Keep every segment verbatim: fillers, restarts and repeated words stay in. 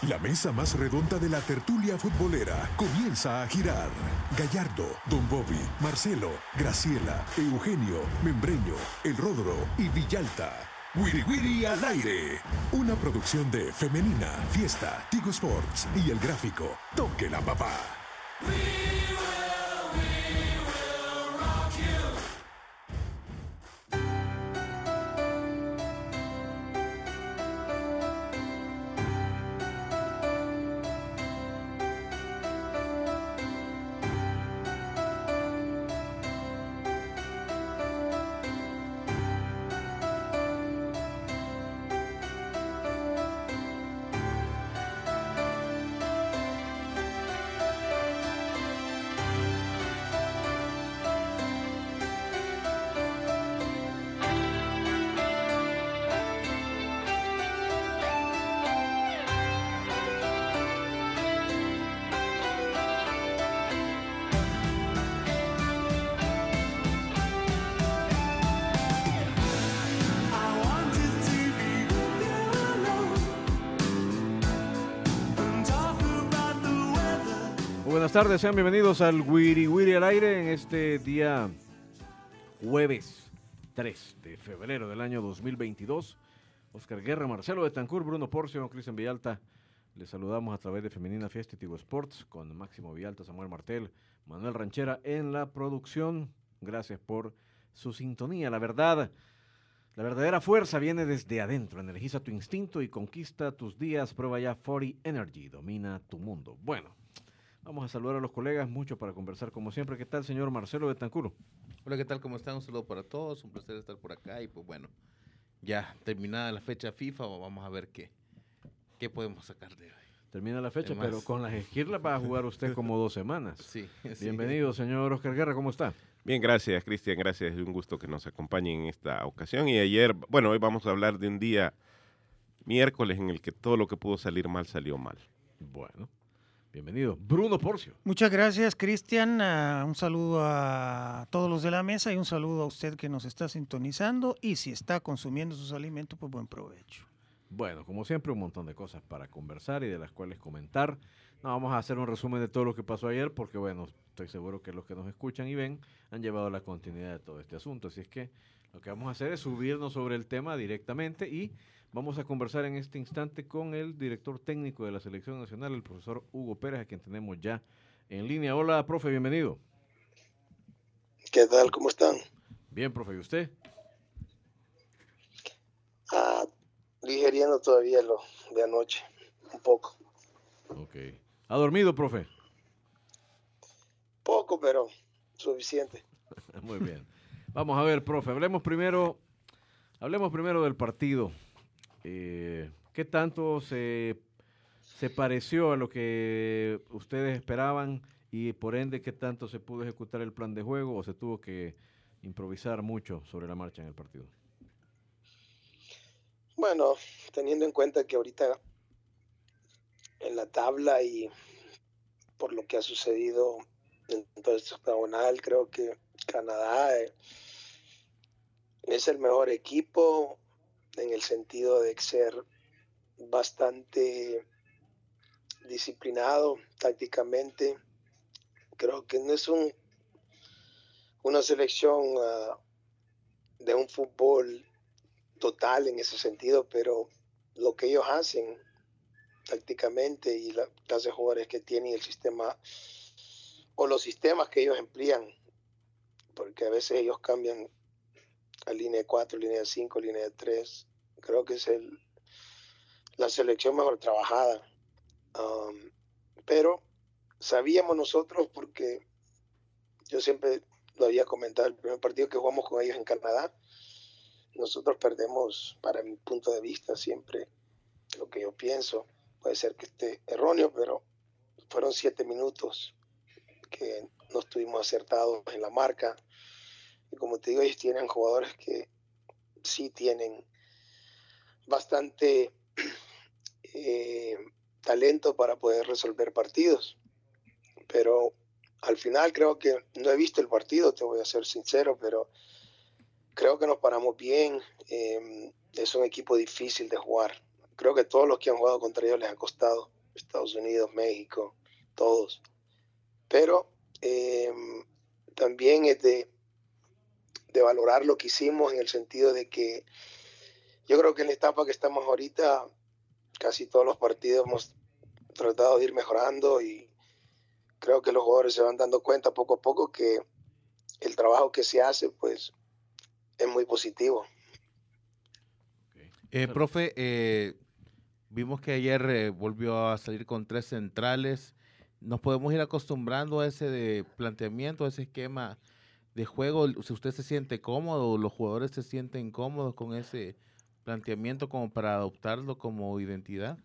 La mesa más redonda de la tertulia futbolera comienza a girar. Gallardo, Don Bobby, Marcelo, Graciela, Eugenio, Membreño, El Ródoro y Villalta. Wiri Wiri al aire. Una producción de Femenina, Fiesta, Tigo Sports y El Gráfico. Toque la papá. Buenas tardes, sean bienvenidos al Wiri Wiri al aire en este día jueves tres de febrero del año dos mil veintidós. Oscar Guerra, Marcelo Betancourt, Bruno Porcio, Cristian Villalta. Les saludamos a través de Femenina Fiesta y Tigo Sports con Máximo Villalta, Samuel Martel, Manuel Ranchera en la producción. Gracias por su sintonía. La verdad, la verdadera fuerza viene desde adentro. Energiza tu instinto y conquista tus días. Prueba ya cuarenta Energy. Domina tu mundo. Bueno. Vamos a saludar a los colegas, mucho para conversar como siempre. ¿Qué tal, señor Marcelo Betancourt? Hola, ¿qué tal? ¿Cómo están? Un saludo para todos, un placer estar por acá y pues bueno, ya terminada la fecha FIFA, vamos a ver qué, qué podemos sacar de hoy. Termina la fecha, pero con las esquirlas va a jugar usted como dos semanas. Sí, sí. Bienvenido, señor Oscar Guerra, ¿cómo está? Bien, gracias, Cristian, gracias, es un gusto que nos acompañen en esta ocasión. Y ayer, bueno, hoy vamos a hablar de un día miércoles en el que todo lo que pudo salir mal, salió mal. Bueno. Bienvenido, Bruno Porcio. Muchas gracias, Cristian. Uh, un saludo a todos los de la mesa y un saludo a usted que nos está sintonizando. Y si está consumiendo sus alimentos, pues buen provecho. Bueno, como siempre, un montón de cosas para conversar y de las cuales comentar. No, vamos a hacer un resumen de todo lo que pasó ayer porque, bueno, estoy seguro que los que nos escuchan y ven han llevado la continuidad de todo este asunto. Así es que lo que vamos a hacer es subirnos sobre el tema directamente y vamos a conversar en este instante con el director técnico de la Selección Nacional, el profesor Hugo Pérez, a quien tenemos ya en línea. Hola, profe, bienvenido. ¿Qué tal? ¿Cómo están? Bien, profe, ¿y usted? Ah, digeriendo todavía lo de anoche, un poco. Ok. ¿Ha dormido, profe? Poco, pero suficiente. Muy bien. Vamos a ver, profe, hablemos primero, hablemos primero del partido. Eh, ¿Qué tanto se, se pareció a lo que ustedes esperaban y por ende qué tanto se pudo ejecutar el plan de juego o se tuvo que improvisar mucho sobre la marcha en el partido? Bueno, teniendo en cuenta que ahorita en la tabla y por lo que ha sucedido en todo este octagonal, creo que Canadá eh, es el mejor equipo en el sentido de ser bastante disciplinado tácticamente. Creo que no es un, una selección uh, de un fútbol total en ese sentido, pero lo que ellos hacen tácticamente y la clase de jugadores que tienen y el sistema o los sistemas que ellos emplean, porque a veces ellos cambian a línea de cuatro, línea de cinco, línea de tres. Creo que es el, la selección mejor trabajada. Um, pero sabíamos nosotros, porque yo siempre lo había comentado, el primer partido que jugamos con ellos en Canadá, nosotros perdemos, para mi punto de vista, siempre lo que yo pienso. Puede ser que esté erróneo, pero fueron siete minutos que no estuvimos acertados en la marca. Y como te digo, ellos tienen jugadores que sí tienen bastante eh, talento para poder resolver partidos. Pero al final creo que no he visto el partido, te voy a ser sincero, pero creo que nos paramos bien. Eh, es un equipo difícil de jugar. Creo que todos los que han jugado contra ellos les ha costado. Estados Unidos, México, todos. Pero eh, también es de, de valorar lo que hicimos en el sentido de que yo creo que en la etapa que estamos ahorita, casi todos los partidos hemos tratado de ir mejorando y creo que los jugadores se van dando cuenta poco a poco que el trabajo que se hace pues es muy positivo. Eh, profe, eh, vimos que ayer eh, volvió a salir con tres centrales. ¿Nos podemos ir acostumbrando a ese de planteamiento, a ese esquema de juego? Si usted se siente cómodo, los jugadores se sienten cómodos con ese planteamiento como para adoptarlo como identidad.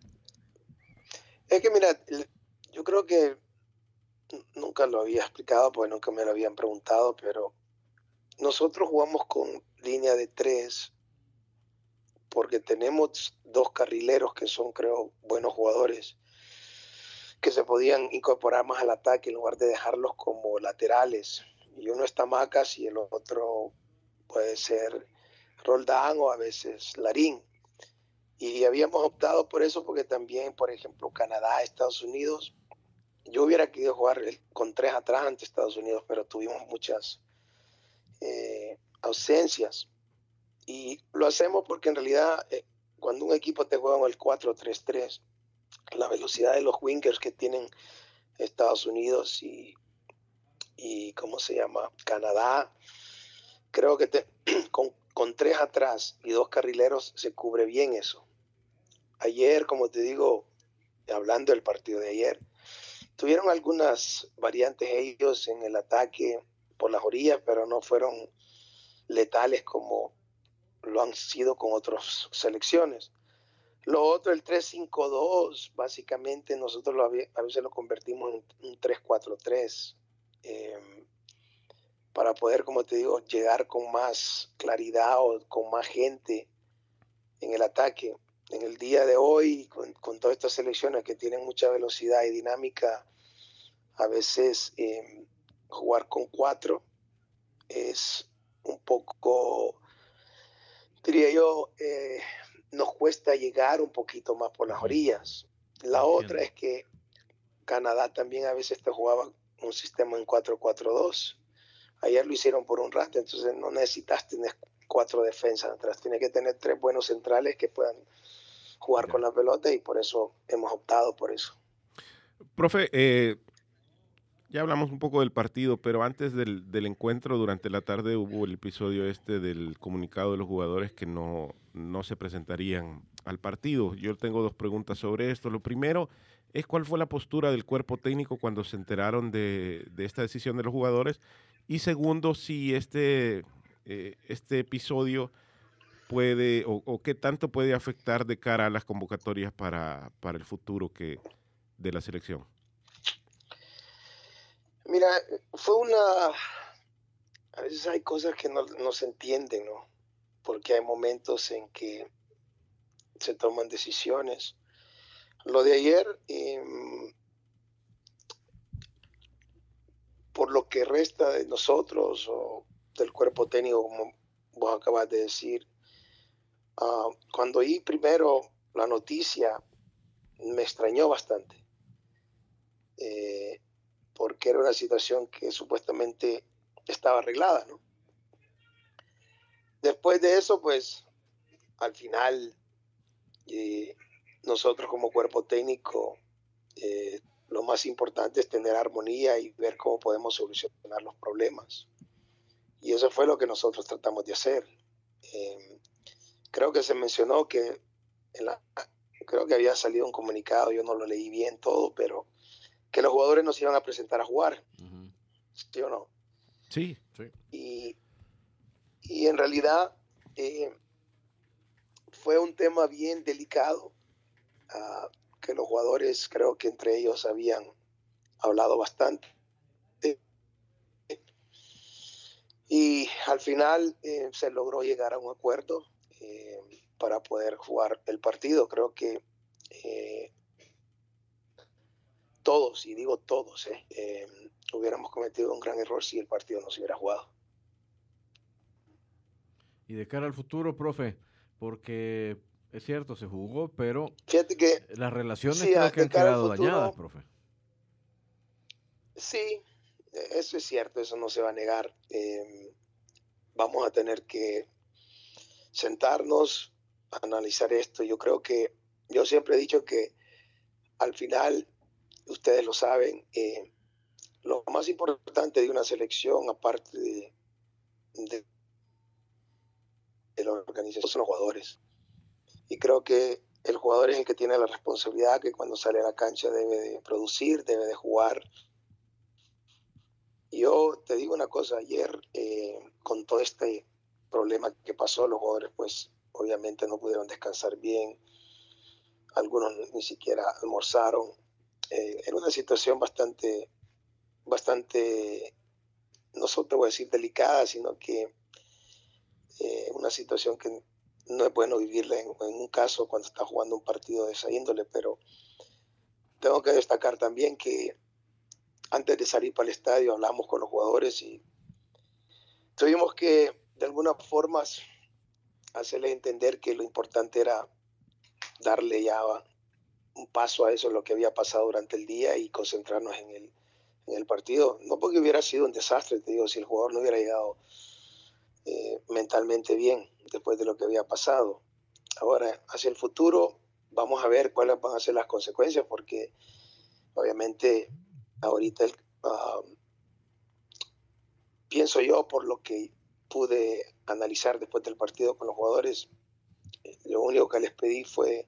Es que mira, yo creo que nunca lo había explicado porque nunca me lo habían preguntado, pero nosotros jugamos con línea de tres porque tenemos dos carrileros que son, creo, buenos jugadores que se podían incorporar más al ataque en lugar de dejarlos como laterales. Y uno está Macas y el otro puede ser Roldán o a veces Larín. Y habíamos optado por eso porque también, por ejemplo, Canadá, Estados Unidos, yo hubiera querido jugar con tres atrás ante Estados Unidos, pero tuvimos muchas eh, ausencias. Y lo hacemos porque en realidad eh, cuando un equipo te juega en el cuatro tres tres, la velocidad de los wingers que tienen Estados Unidos y, y ¿cómo se llama? Canadá, creo que te, con, con tres atrás y dos carrileros se cubre bien eso. Ayer, como te digo, hablando del partido de ayer, tuvieron algunas variantes ellos en el ataque por las orillas, pero no fueron letales como lo han sido con otras selecciones. Lo otro, el tres cinco dos, básicamente nosotros lo, a veces lo convertimos en un tres cuatro tres eh, para poder, como te digo, llegar con más claridad o con más gente en el ataque. En el día de hoy, con, con todas estas selecciones que tienen mucha velocidad y dinámica, a veces eh, jugar con cuatro es un poco, diría yo, eh, nos cuesta llegar un poquito más por las orillas. La Entiendo. Otra es que Canadá también a veces te jugaba un sistema en cuatro cuatro dos. Ayer lo hicieron por un rato, entonces no necesitas tener cuatro defensas atrás. Tienes que tener tres buenos centrales que puedan jugar Ya. con la pelota y por eso hemos optado por eso. Profe, eh, ya hablamos un poco del partido, pero antes del, del encuentro, durante la tarde hubo el episodio este del comunicado de los jugadores que no, no se presentarían al partido. Yo tengo dos preguntas sobre esto. Lo primero es cuál fue la postura del cuerpo técnico cuando se enteraron de, de esta decisión de los jugadores. Y segundo, si este, eh, este episodio puede o, o qué tanto puede afectar de cara a las convocatorias para, para el futuro que, de la selección. Mira, fue una... A veces hay cosas que no, no se entienden, ¿no? Porque hay momentos en que se toman decisiones. Lo de ayer, eh, por lo que resta de nosotros o del cuerpo técnico, como vos acabas de decir, uh, cuando oí primero la noticia, me extrañó bastante. Eh, porque era una situación que supuestamente estaba arreglada, ¿no? Después de eso, pues, al final, eh, nosotros como cuerpo técnico, eh, lo más importante es tener armonía y ver cómo podemos solucionar los problemas. Y eso fue lo que nosotros tratamos de hacer. Eh, creo que se mencionó que, en la, creo que había salido un comunicado, yo no lo leí bien todo, pero que los jugadores no se iban a presentar a jugar. Uh-huh. ¿Sí o no? Sí, sí. Y, y en realidad eh, fue un tema bien delicado, uh, que los jugadores creo que entre ellos habían hablado bastante. Y al final eh, se logró llegar a un acuerdo eh, para poder jugar el partido. Creo que eh, todos, y digo todos, eh, eh, hubiéramos cometido un gran error si el partido no se hubiera jugado. Y de cara al futuro, profe, porque Es cierto, se jugó, pero Fíjate que las relaciones sí, creo a- que de han cara al quedado futuro, dañadas, profe. sí, eso es cierto, eso no se va a negar. Eh, vamos a tener que sentarnos, a analizar esto. Yo creo que, yo siempre he dicho que al final, ustedes lo saben, eh, lo más importante de una selección, aparte de, de, de la organización, son los jugadores. Y creo que el jugador es el que tiene la responsabilidad, que cuando sale a la cancha debe de producir, debe de jugar. Yo te digo una cosa, ayer eh, con todo este problema que pasó, los jugadores pues obviamente no pudieron descansar bien, algunos ni siquiera almorzaron. Eh, era una situación bastante, bastante, no solo te voy a decir delicada, sino que eh, una situación que no es bueno vivirla en, en un caso cuando está jugando un partido de esa índole, pero tengo que destacar también que antes de salir para el estadio hablamos con los jugadores y tuvimos que de alguna forma hacerles entender que lo importante era darle ya un paso a eso, lo que había pasado durante el día y concentrarnos en el, en el partido. No porque hubiera sido un desastre, te digo, si el jugador no hubiera llegado eh, mentalmente bien después de lo que había pasado. Ahora, hacia el futuro, vamos a ver cuáles van a ser las consecuencias, porque obviamente ahorita el, uh, pienso yo, por lo que pude analizar después del partido con los jugadores, eh, lo único que les pedí fue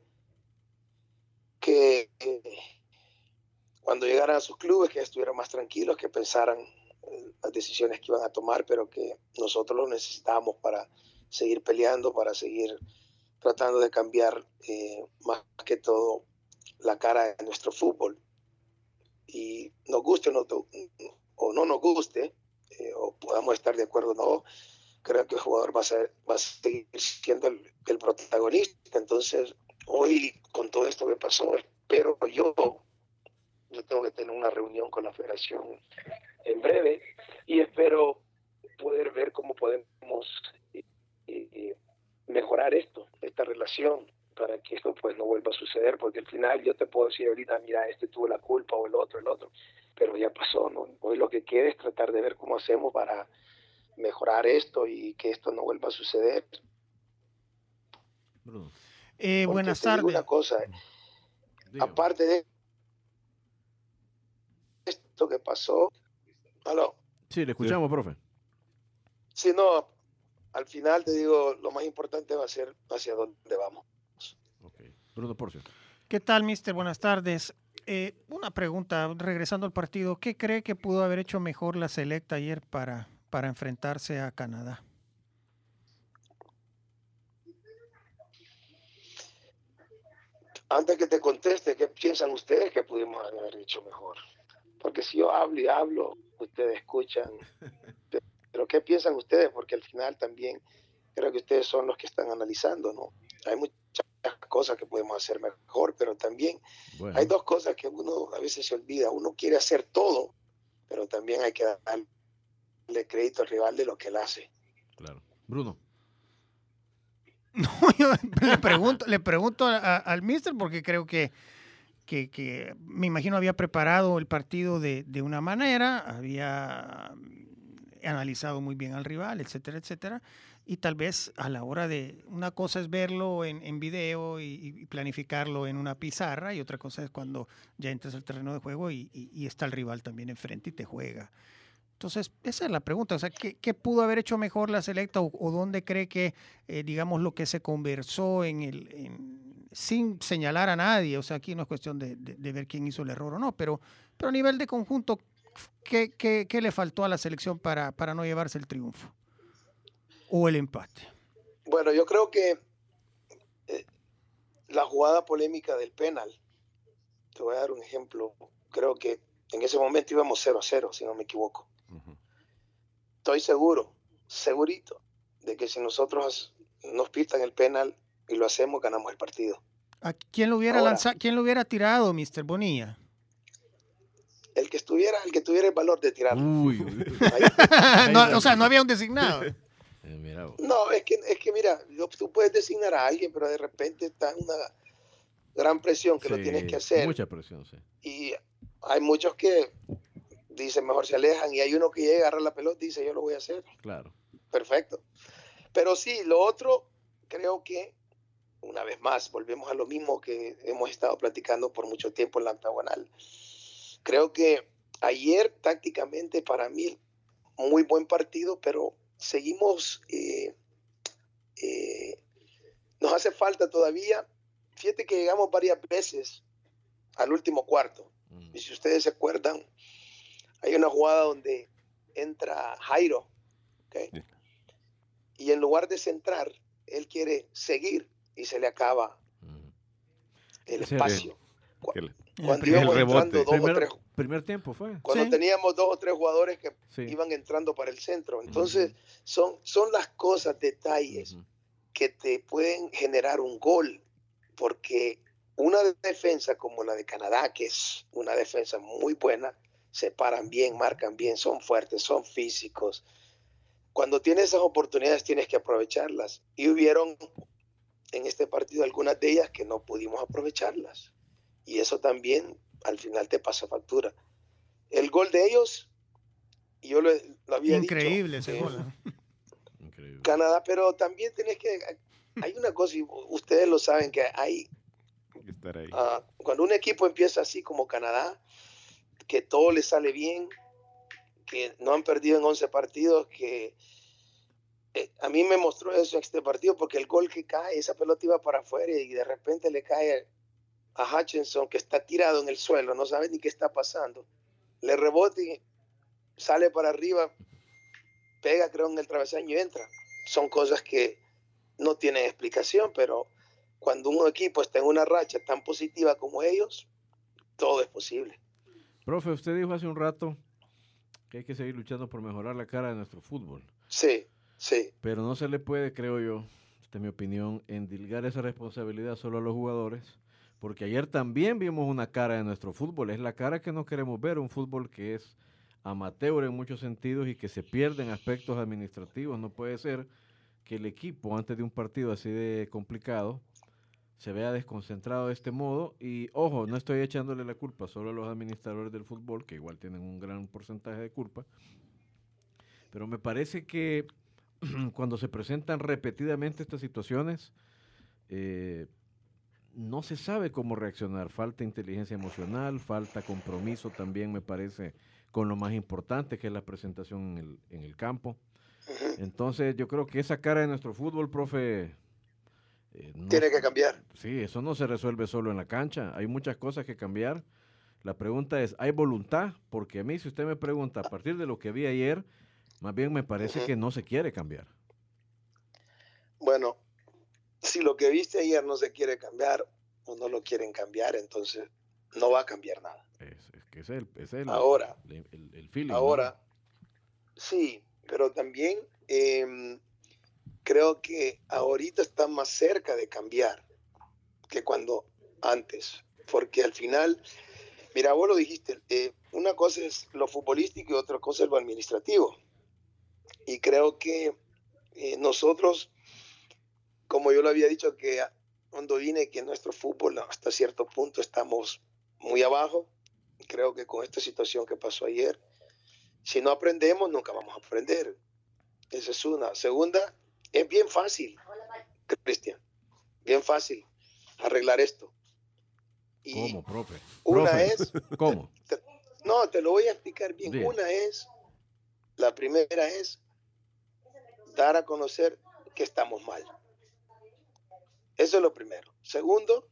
que eh, cuando llegaran a sus clubes, que estuvieran más tranquilos, que pensaran eh, las decisiones que iban a tomar, pero que nosotros lo necesitábamos para seguir peleando, para seguir tratando de cambiar eh, más que todo la cara de nuestro fútbol. Y nos guste o no, o no nos guste, eh, o podamos estar de acuerdo o no, creo que el jugador va a, ser, va a seguir siendo el, el protagonista. Entonces, hoy, con todo esto que pasó, espero yo, yo tengo que tener una reunión con la federación en breve y espero poder ver cómo podemos eh, eh, mejorar esto, esta relación, para que esto pues no vuelva a suceder, porque al final yo te puedo decir ahorita, mira, este tuvo la culpa o el otro, el otro, pero ya pasó, ¿no? Hoy lo que queda es tratar de ver cómo hacemos para mejorar esto y que esto no vuelva a suceder. Bruno. Eh, buenas te tardes. Digo una cosa, Dígame. Aparte de esto que pasó, ¿aló? Sí, le escuchamos, sí. Profe. Sí, no, al final te digo, lo más importante va a ser hacia dónde vamos. Okay. Bruno Porcio. ¿Qué tal, mister? Buenas tardes. Eh, una pregunta, regresando al partido, ¿qué cree que pudo haber hecho mejor la selecta ayer para, para enfrentarse a Canadá? Antes que te conteste, ¿qué piensan ustedes que pudimos haber hecho mejor? Porque si yo hablo y hablo, ustedes escuchan. Pero ¿qué piensan ustedes? Porque al final también creo que ustedes son los que están analizando, ¿no? Hay muchas cosas que podemos hacer mejor, pero también bueno. Hay dos cosas que uno a veces se olvida. Uno quiere hacer todo, pero también hay que darle crédito al rival de lo que él hace. Claro. Bruno. No, yo le pregunto, le pregunto a, a, al mister porque creo que, que, que me imagino había preparado el partido de, de una manera, había analizado muy bien al rival, etcétera, etcétera, y tal vez a la hora de, una cosa es verlo en, en video y, y planificarlo en una pizarra, y otra cosa es cuando ya entras al terreno de juego y, y, y está el rival también enfrente y te juega. Entonces, esa es la pregunta, o sea, ¿qué, qué pudo haber hecho mejor la selecta o, o dónde cree que, eh, digamos, lo que se conversó en el, en, sin señalar a nadie, o sea, aquí no es cuestión de, de, de ver quién hizo el error o no, pero, pero a nivel de conjunto, ¿qué, qué, qué le faltó a la selección para, para no llevarse el triunfo o el empate? Bueno, yo creo que eh, la jugada polémica del penal, te voy a dar un ejemplo, creo que en ese momento íbamos cero a cero, si no me equivoco. Uh-huh. Estoy seguro, segurito, de que si nosotros nos pitan el penal y lo hacemos, ganamos el partido. ¿A quién lo hubiera Ahora, lanzado, quién lo hubiera tirado, mister Bonilla? El que estuviera, el que tuviera el valor de tirarlo. Uy, uy. no, o sea, no había un designado. Eh, mira vos. No, es que, es que mira, yo- tú puedes designar a alguien, pero de repente está en una gran presión que lo tienes que Sí, hacer. mucha presión, sí. Y hay muchos que dicen mejor se alejan y hay uno que llega, agarra la pelota y dice yo lo voy a hacer. Claro. Perfecto. Pero sí, lo otro, creo que, una vez más, volvemos a lo mismo que hemos estado platicando por mucho tiempo en la octagonal. Creo que ayer tácticamente para mí muy buen partido, pero seguimos, eh, eh, nos hace falta todavía. Fíjate que llegamos varias veces al último cuarto. Mm. Y si ustedes se acuerdan, hay una jugada donde entra Jairo, ¿okay? Sí. Y en lugar de centrar, él quiere seguir y se le acaba Mm. el Ese- espacio. Cu- Que le- Cuando El íbamos rebote. entrando dos o Primer, tres, primer tiempo fue. cuando Sí. teníamos dos o tres jugadores que Sí. iban entrando para el centro. Entonces, son, son las cosas, detalles Ujú. que te pueden generar un gol, porque una defensa como la de Canadá, que es una defensa muy buena, se paran bien, marcan bien, son fuertes, son físicos. Cuando tienes esas oportunidades tienes que aprovecharlas. Y hubieron en este partido algunas de ellas que no pudimos aprovecharlas. Y eso también al final te pasa factura. El gol de ellos, yo lo, lo había Increíble dicho, ese eh, gol. ¿eh? Increíble. Canadá, pero también tenés que, hay una cosa, y ustedes lo saben, que hay, que estar ahí. uh, cuando un equipo empieza así como Canadá, que todo le sale bien, que no han perdido en once partidos, que eh, a mí me mostró eso en este partido, porque el gol que cae, esa pelota iba para afuera y de repente le cae a Hutchinson, que está tirado en el suelo, no sabe ni qué está pasando, le rebota y sale para arriba, pega creo en el travesaño y entra. Son cosas que no tienen explicación, pero cuando un equipo está en una racha tan positiva como ellos, todo es posible. Profe, usted dijo hace un rato que hay que seguir luchando por mejorar la cara de nuestro fútbol. Sí, sí. Pero no se le puede, creo yo, esta es mi opinión, endilgar esa responsabilidad solo a los jugadores, porque ayer también vimos una cara de nuestro fútbol, es la cara que no queremos ver, un fútbol que es amateur en muchos sentidos y que se pierde en aspectos administrativos. No puede ser que el equipo, antes de un partido así de complicado, se vea desconcentrado de este modo. Y ojo, no estoy echándole la culpa solo a los administradores del fútbol, que igual tienen un gran porcentaje de culpa, pero me parece que cuando se presentan repetidamente estas situaciones, eh, no se sabe cómo reaccionar. Falta inteligencia emocional, falta compromiso también, me parece, con lo más importante, que es la presentación en el, en el campo. Uh-huh. Entonces, yo creo que esa cara de nuestro fútbol, profe, eh, no, tiene que cambiar. Sí, eso no se resuelve solo en la cancha. Hay muchas cosas que cambiar. La pregunta es, ¿hay voluntad? Porque a mí, si usted me pregunta, a partir de lo que vi ayer, más bien me parece Uh-huh. que no se quiere cambiar. Bueno, si lo que viste ayer no se quiere cambiar o no lo quieren cambiar, entonces no va a cambiar nada. Es, es que es el, es el, ahora, el, el, el feeling, ahora, ¿no? Sí, pero también eh, creo que ahorita está más cerca de cambiar que cuando antes, porque al final, mira, vos lo dijiste, eh, una cosa es lo futbolístico y otra cosa es lo administrativo. Y creo que eh, nosotros, como yo lo había dicho, que cuando vine, que nuestro fútbol hasta cierto punto estamos muy abajo, creo que con esta situación que pasó ayer, si no aprendemos, nunca vamos a aprender. Esa es una. Segunda, es bien fácil, Cristian, bien fácil arreglar esto. Y ¿Cómo, profe? Una profe, es... ¿Cómo? Te, te, no, te lo voy a explicar bien. bien. Una es, la primera es dar a conocer que estamos mal. Eso es lo primero. Segundo,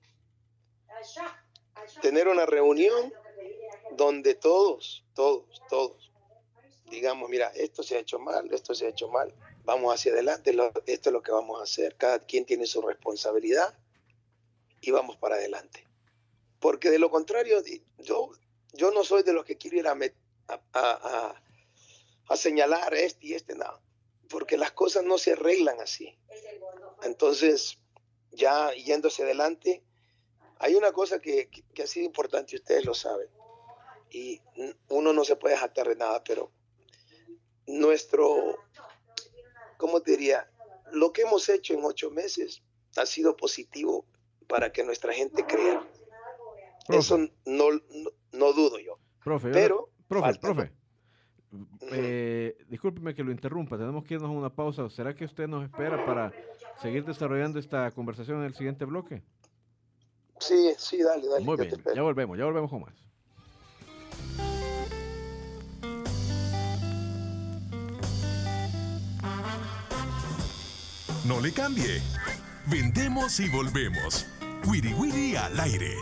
tener una reunión donde todos, todos, todos, digamos, mira, esto se ha hecho mal, esto se ha hecho mal, vamos hacia adelante, lo, esto es lo que vamos a hacer, cada quien tiene su responsabilidad y vamos para adelante. Porque de lo contrario, yo, yo no soy de los que quiero ir a, a, a, a señalar este y este, no, porque las cosas no se arreglan así. Entonces, ya yéndose adelante, hay una cosa que, que, que ha sido importante, ustedes lo saben, y uno no se puede jactar de nada, pero nuestro, ¿cómo te diría? Lo que hemos hecho en ocho meses ha sido positivo para que nuestra gente crea. Profe. Eso no, no, no dudo yo. Profe, yo Pero, le- profe, falta, profe. ¿no? Eh, discúlpeme que lo interrumpa, tenemos que irnos a una pausa. ¿Será que usted nos espera para seguir desarrollando esta conversación en el siguiente bloque? Sí, sí, dale, dale. Muy yo te bien, espero. ya volvemos, ya volvemos con más. No le cambie. Vendemos y volvemos. Wiri Wiri al aire.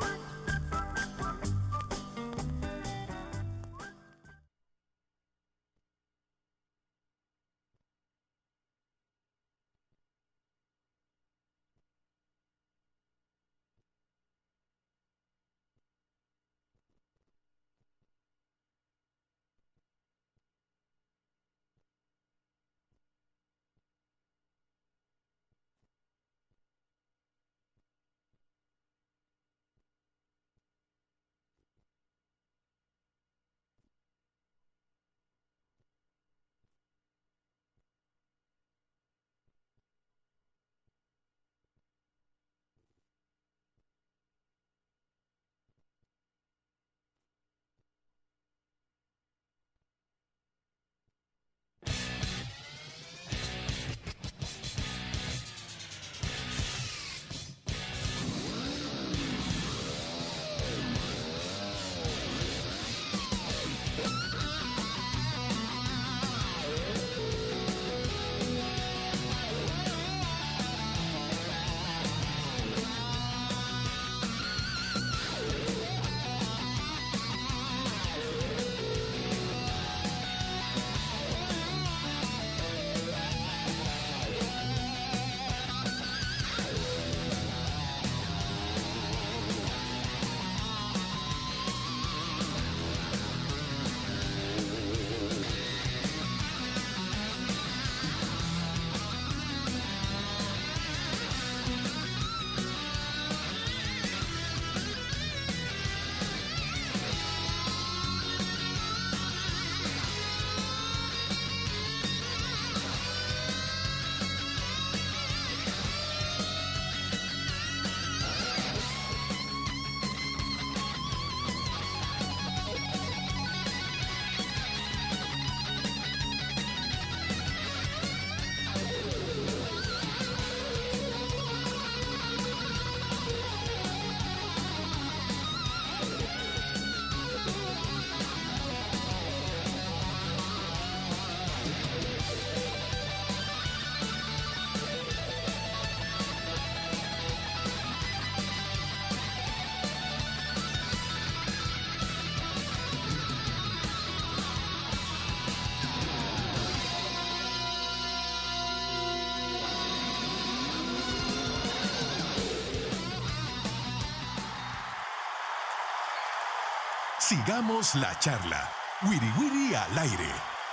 Sigamos la charla. Wiri Wiri al aire.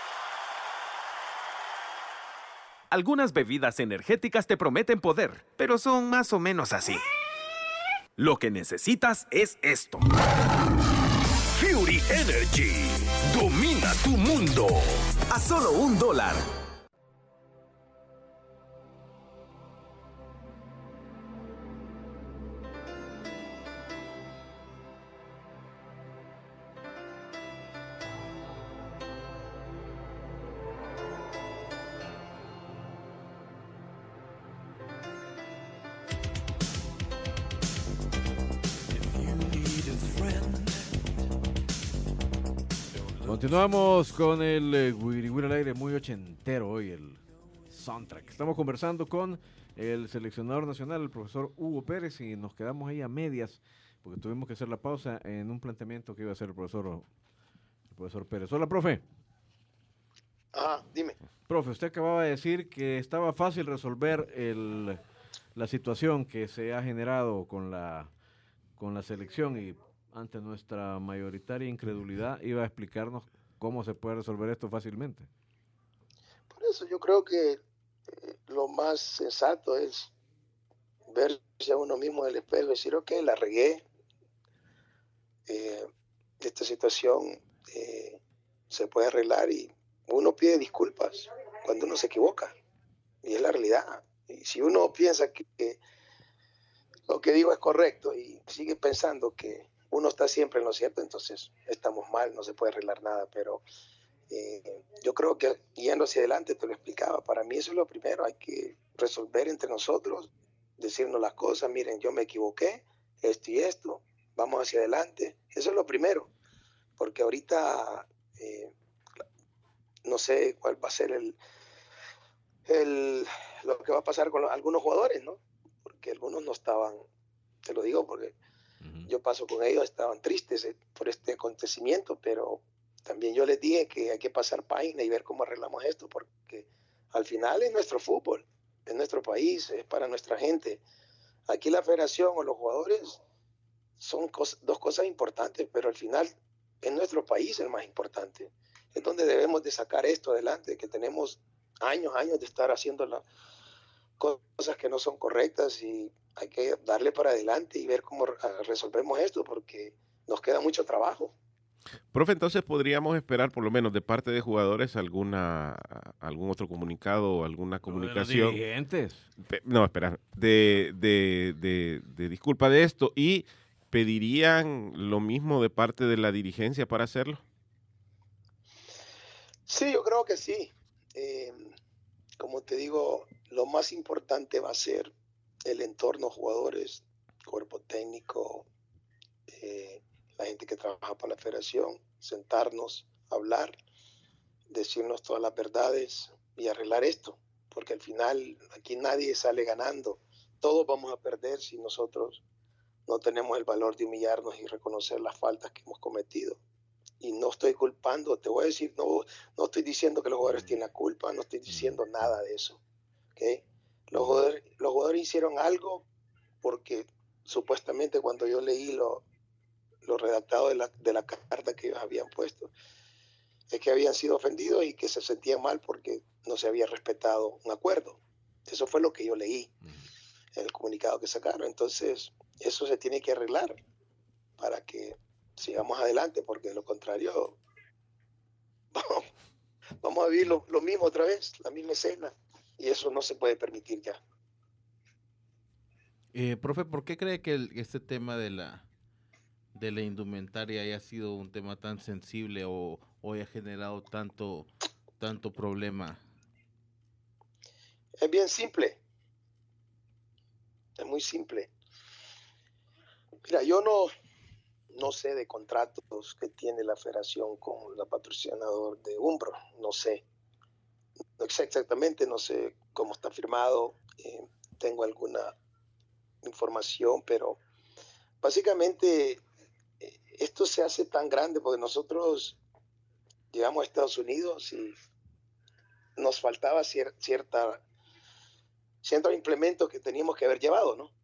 Algunas bebidas energéticas te prometen poder, pero son más o menos así. Lo que necesitas es esto. Fury Energy. Domina tu mundo. A solo un dólar. Continuamos con el eh, Wiri Wiri al aire, muy ochentero hoy el soundtrack. Estamos conversando con el seleccionador nacional, el profesor Hugo Pérez, y nos quedamos ahí a medias porque tuvimos que hacer la pausa en un planteamiento que iba a hacer el profesor, el profesor Pérez. Hola, profe. Ajá, dime. Profe, usted acababa de decir que estaba fácil resolver el, la situación que se ha generado con la, con la selección y ante nuestra mayoritaria incredulidad iba a explicarnos cómo se puede resolver esto fácilmente. Por eso yo creo que eh, lo más sensato es verse a uno mismo en el espejo y decir, ok, la regué. Eh, esta situación eh, se puede arreglar y uno pide disculpas cuando uno se equivoca. y es la realidad. Y si uno piensa que, que lo que digo es correcto y sigue pensando que uno está siempre en lo cierto, entonces estamos mal, no se puede arreglar nada. Pero eh, yo creo que yendo hacia adelante, te lo explicaba, para mí eso es lo primero, hay que resolver entre nosotros, decirnos las cosas, miren, yo me equivoqué, esto y esto, vamos hacia adelante, eso es lo primero, porque ahorita eh, no sé cuál va a ser el, el, lo que va a pasar con los, algunos jugadores, ¿no? Porque algunos no estaban, te lo digo porque uh-huh. yo paso con ellos, estaban tristes eh, por este acontecimiento, pero también yo les dije que hay que pasar página y ver cómo arreglamos esto, porque al final es nuestro fútbol, es nuestro país, es para nuestra gente. Aquí la federación o los jugadores son cos- dos cosas importantes, pero al final es nuestro país el más importante. Es donde debemos de sacar esto adelante, que tenemos años, años de estar haciendo las cosas que no son correctas y hay que darle para adelante y ver cómo resolvemos esto, porque nos queda mucho trabajo. Profe, entonces podríamos esperar por lo menos de parte de jugadores alguna algún otro comunicado o alguna comunicación. ¿De los dirigentes? No, esperar. De, de, de, de disculpa de esto, y pedirían lo mismo de parte de la dirigencia para hacerlo. Sí, yo creo que sí. Eh, como te digo, lo más importante va a ser el entorno, jugadores, cuerpo técnico, eh, la gente que trabaja para la federación, sentarnos, hablar, decirnos todas las verdades y arreglar esto, porque al final aquí nadie sale ganando, todos vamos a perder si nosotros no tenemos el valor de humillarnos y reconocer las faltas que hemos cometido. Y no estoy culpando, te voy a decir, no, no estoy diciendo que los jugadores tienen la culpa, no estoy diciendo nada de eso, ¿okay? Los jugadores, los jugadores hicieron algo porque supuestamente cuando yo leí lo lo redactado de la, de la carta que ellos habían puesto, es que habían sido ofendidos y que se sentían mal porque no se había respetado un acuerdo. Eso fue lo que yo leí en el comunicado que sacaron. Entonces, eso se tiene que arreglar para que sigamos adelante, porque de lo contrario, vamos, vamos a vivir lo, lo mismo otra vez, la misma escena, y eso no se puede permitir ya. Eh, profe, ¿por qué cree que el, este tema de la de la indumentaria haya sido un tema tan sensible o, o haya generado tanto, tanto problema? Es bien simple. Es muy simple. Mira, yo no, no sé de contratos que tiene la federación con la patrocinador de Umbro. No sé. No sé exactamente, no sé cómo está firmado. Eh, tengo alguna información, pero básicamente esto se hace tan grande porque nosotros llegamos a Estados Unidos y nos faltaba cier- cierta, ciertos implementos que teníamos que haber llevado, ¿no?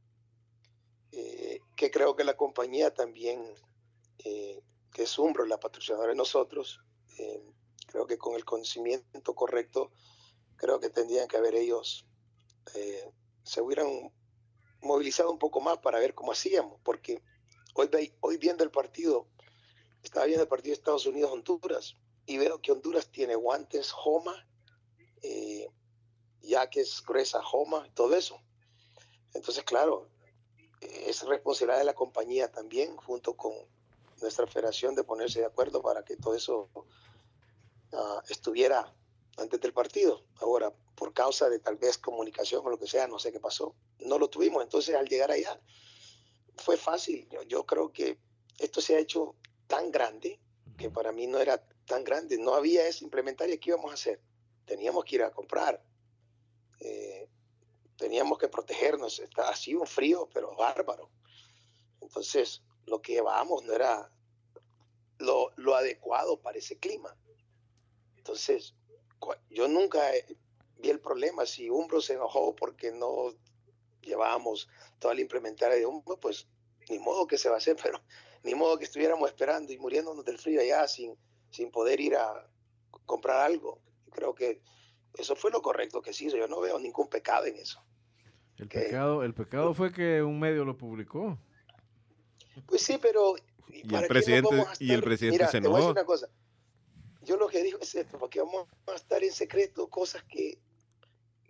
Eh, que creo que la compañía también, eh, que es Umbro, la patrocinadora de nosotros, eh, creo que con el conocimiento correcto, creo que tendrían que haber ellos, eh, se hubieran movilizado un poco más para ver cómo hacíamos, porque Hoy, hoy viendo el partido, estaba viendo el partido de Estados Unidos-Honduras y veo que Honduras tiene guantes Homa, eh, jaques gruesa Homa, todo eso. Entonces, claro, es responsabilidad de la compañía también, junto con nuestra federación, de ponerse de acuerdo para que todo eso uh, estuviera antes del partido. Ahora, por causa de tal vez comunicación o lo que sea, no sé qué pasó, no lo tuvimos. Entonces, al llegar allá, fue fácil. Yo, yo creo que esto se ha hecho tan grande que para mí no era tan grande. No había esa implementaria. ¿Qué íbamos a hacer? Teníamos que ir a comprar. Eh, teníamos que protegernos. Está así un frío, pero bárbaro. Entonces, lo que llevábamos no era lo, lo adecuado para ese clima. Entonces, yo nunca vi el problema. Si Umbro se enojó porque no llevábamos toda la implementaria de Umbro, pues ni modo que se va a hacer, pero ni modo que estuviéramos esperando y muriéndonos del frío allá sin, sin poder ir a comprar algo. Creo que eso fue lo correcto que se hizo. Yo no veo ningún pecado en eso. El que, pecado, el pecado fue que un medio lo publicó. Pues sí, pero y el presidente no estar, y el presidente mira, se enojó. Te voy a decir enojó. una cosa. Yo lo que digo es esto, porque vamos a estar en secreto cosas que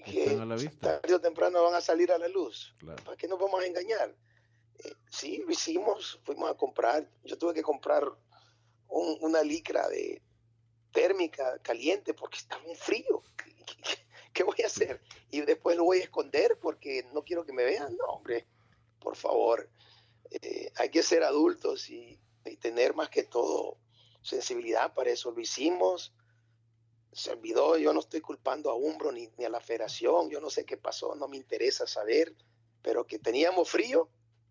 que Están a la vista. tarde o temprano van a salir a la luz. Claro. ¿Para qué nos vamos a engañar? Eh, sí, lo hicimos, fuimos a comprar. Yo tuve que comprar un, una licra de térmica caliente porque estaba un frío. ¿Qué, qué, qué voy a hacer? Y después lo voy a esconder porque no quiero que me vean. No, hombre, por favor. Eh, hay que ser adultos y, y tener más que todo sensibilidad para eso. Lo hicimos. Se olvidó, yo no estoy culpando a Umbro ni, ni a la federación, yo no sé qué pasó, no me interesa saber, pero que teníamos frío,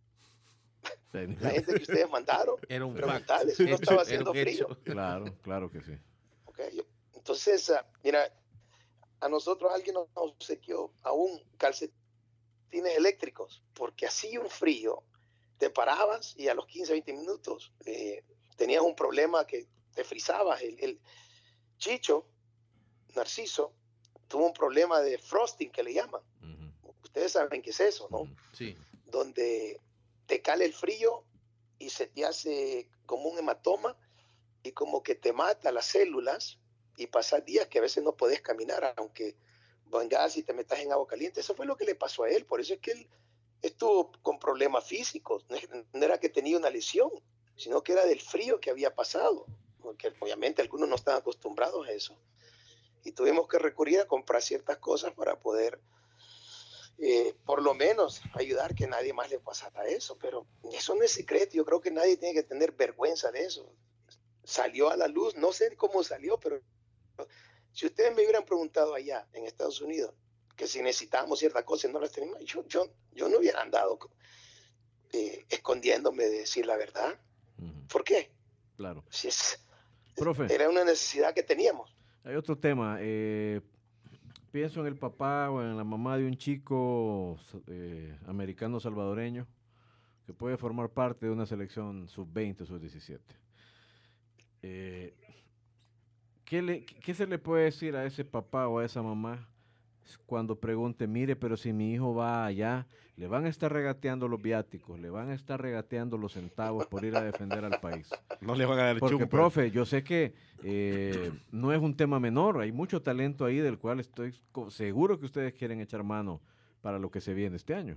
la gente que ustedes mandaron, Era un preguntarles fact. si no Hecho, estaba era haciendo un frío. hecho. Claro, claro que sí. Okay. Entonces, uh, mira, a nosotros alguien nos obsequió aún calcetines eléctricos, porque así un frío, te parabas y a los quince, veinte minutos eh, tenías un problema que te frizabas. El, el Chicho, Narciso, tuvo un problema de frosting que le llaman. Uh-huh. Ustedes saben qué es eso, ¿no? Uh-huh. Sí. Donde te cala el frío y se te hace como un hematoma y como que te mata las células y pasas días que a veces no podés caminar, aunque vengas y te metas en agua caliente. Eso fue lo que le pasó a él, por eso es que él estuvo con problemas físicos. No era que tenía una lesión, sino que era del frío que había pasado, porque obviamente algunos no están acostumbrados a eso. Y tuvimos que recurrir a comprar ciertas cosas para poder, eh, por lo menos, ayudar que nadie más le pasara eso. Pero eso no es secreto. Yo creo que nadie tiene que tener vergüenza de eso. Salió a la luz, no sé cómo salió, pero si ustedes me hubieran preguntado allá en Estados Unidos que si necesitábamos ciertas cosas y no las teníamos, yo, yo, yo no hubiera andado eh, escondiéndome de decir la verdad. Uh-huh. ¿Por qué? Claro. Si es, Profe, era una necesidad que teníamos. Hay otro tema. Eh, pienso en el papá o en la mamá de un chico eh, americano salvadoreño que puede formar parte de una selección sub veinte o sub diecisiete. Eh, ¿qué, le, ¿Qué se le puede decir a ese papá o a esa mamá cuando pregunte, mire, pero si mi hijo va allá, le van a estar regateando los viáticos, le van a estar regateando los centavos por ir a defender al país? No le van a dar Porque, chumpa. profe, yo sé que eh, no es un tema menor, hay mucho talento ahí del cual estoy seguro que ustedes quieren echar mano para lo que se viene este año.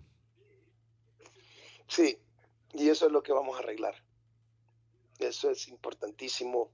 Sí, y eso es lo que vamos a arreglar. Eso es importantísimo.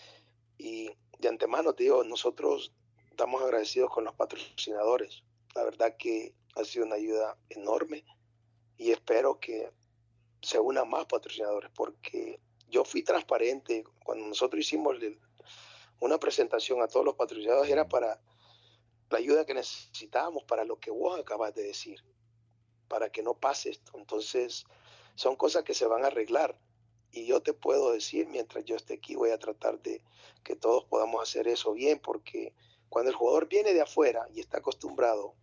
Y de antemano te digo, nosotros estamos agradecidos con los patrocinadores. La verdad que ha sido una ayuda enorme y espero que se unan más patrocinadores, porque yo fui transparente cuando nosotros hicimos una presentación a todos los patrocinadores, era para la ayuda que necesitábamos, para lo que vos acabas de decir, para que no pase esto. Entonces son cosas que se van a arreglar y yo te puedo decir, mientras yo esté aquí voy a tratar de que todos podamos hacer eso bien, porque cuando el jugador viene de afuera y está acostumbrado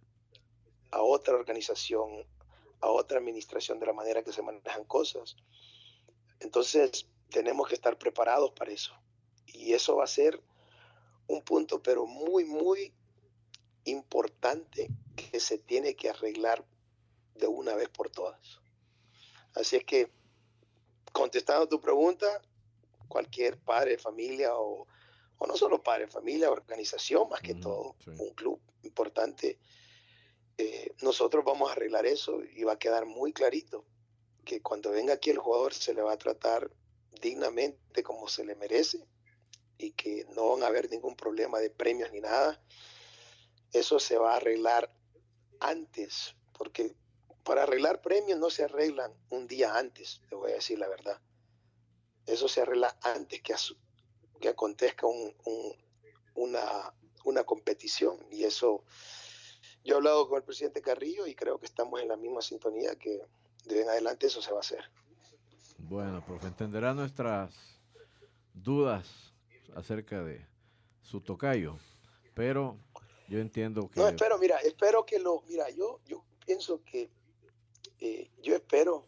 a otra organización, a otra administración de la manera que se manejan cosas, entonces tenemos que estar preparados para eso. Y eso va a ser un punto, pero muy, muy importante que se tiene que arreglar de una vez por todas. Así es que, contestando tu pregunta, cualquier padre de familia o, o no solo padre de familia, organización más que mm, todo, sí. Un club importante, eh, nosotros vamos a arreglar eso y va a quedar muy clarito que cuando venga aquí el jugador se le va a tratar dignamente como se le merece y que no van a haber ningún problema de premios ni nada. Eso se va a arreglar antes, porque para arreglar premios no se arreglan un día antes, te voy a decir la verdad. Eso se arregla antes que, que acontezca un, un, una, una competición. Y eso, yo he hablado con el presidente Carrillo y creo que estamos en la misma sintonía, que de en adelante eso se va a hacer. Bueno, profe, entenderá nuestras dudas acerca de su tocayo, pero yo entiendo que... No, espero, mira, espero que lo... Mira, yo, yo pienso que... Eh, yo espero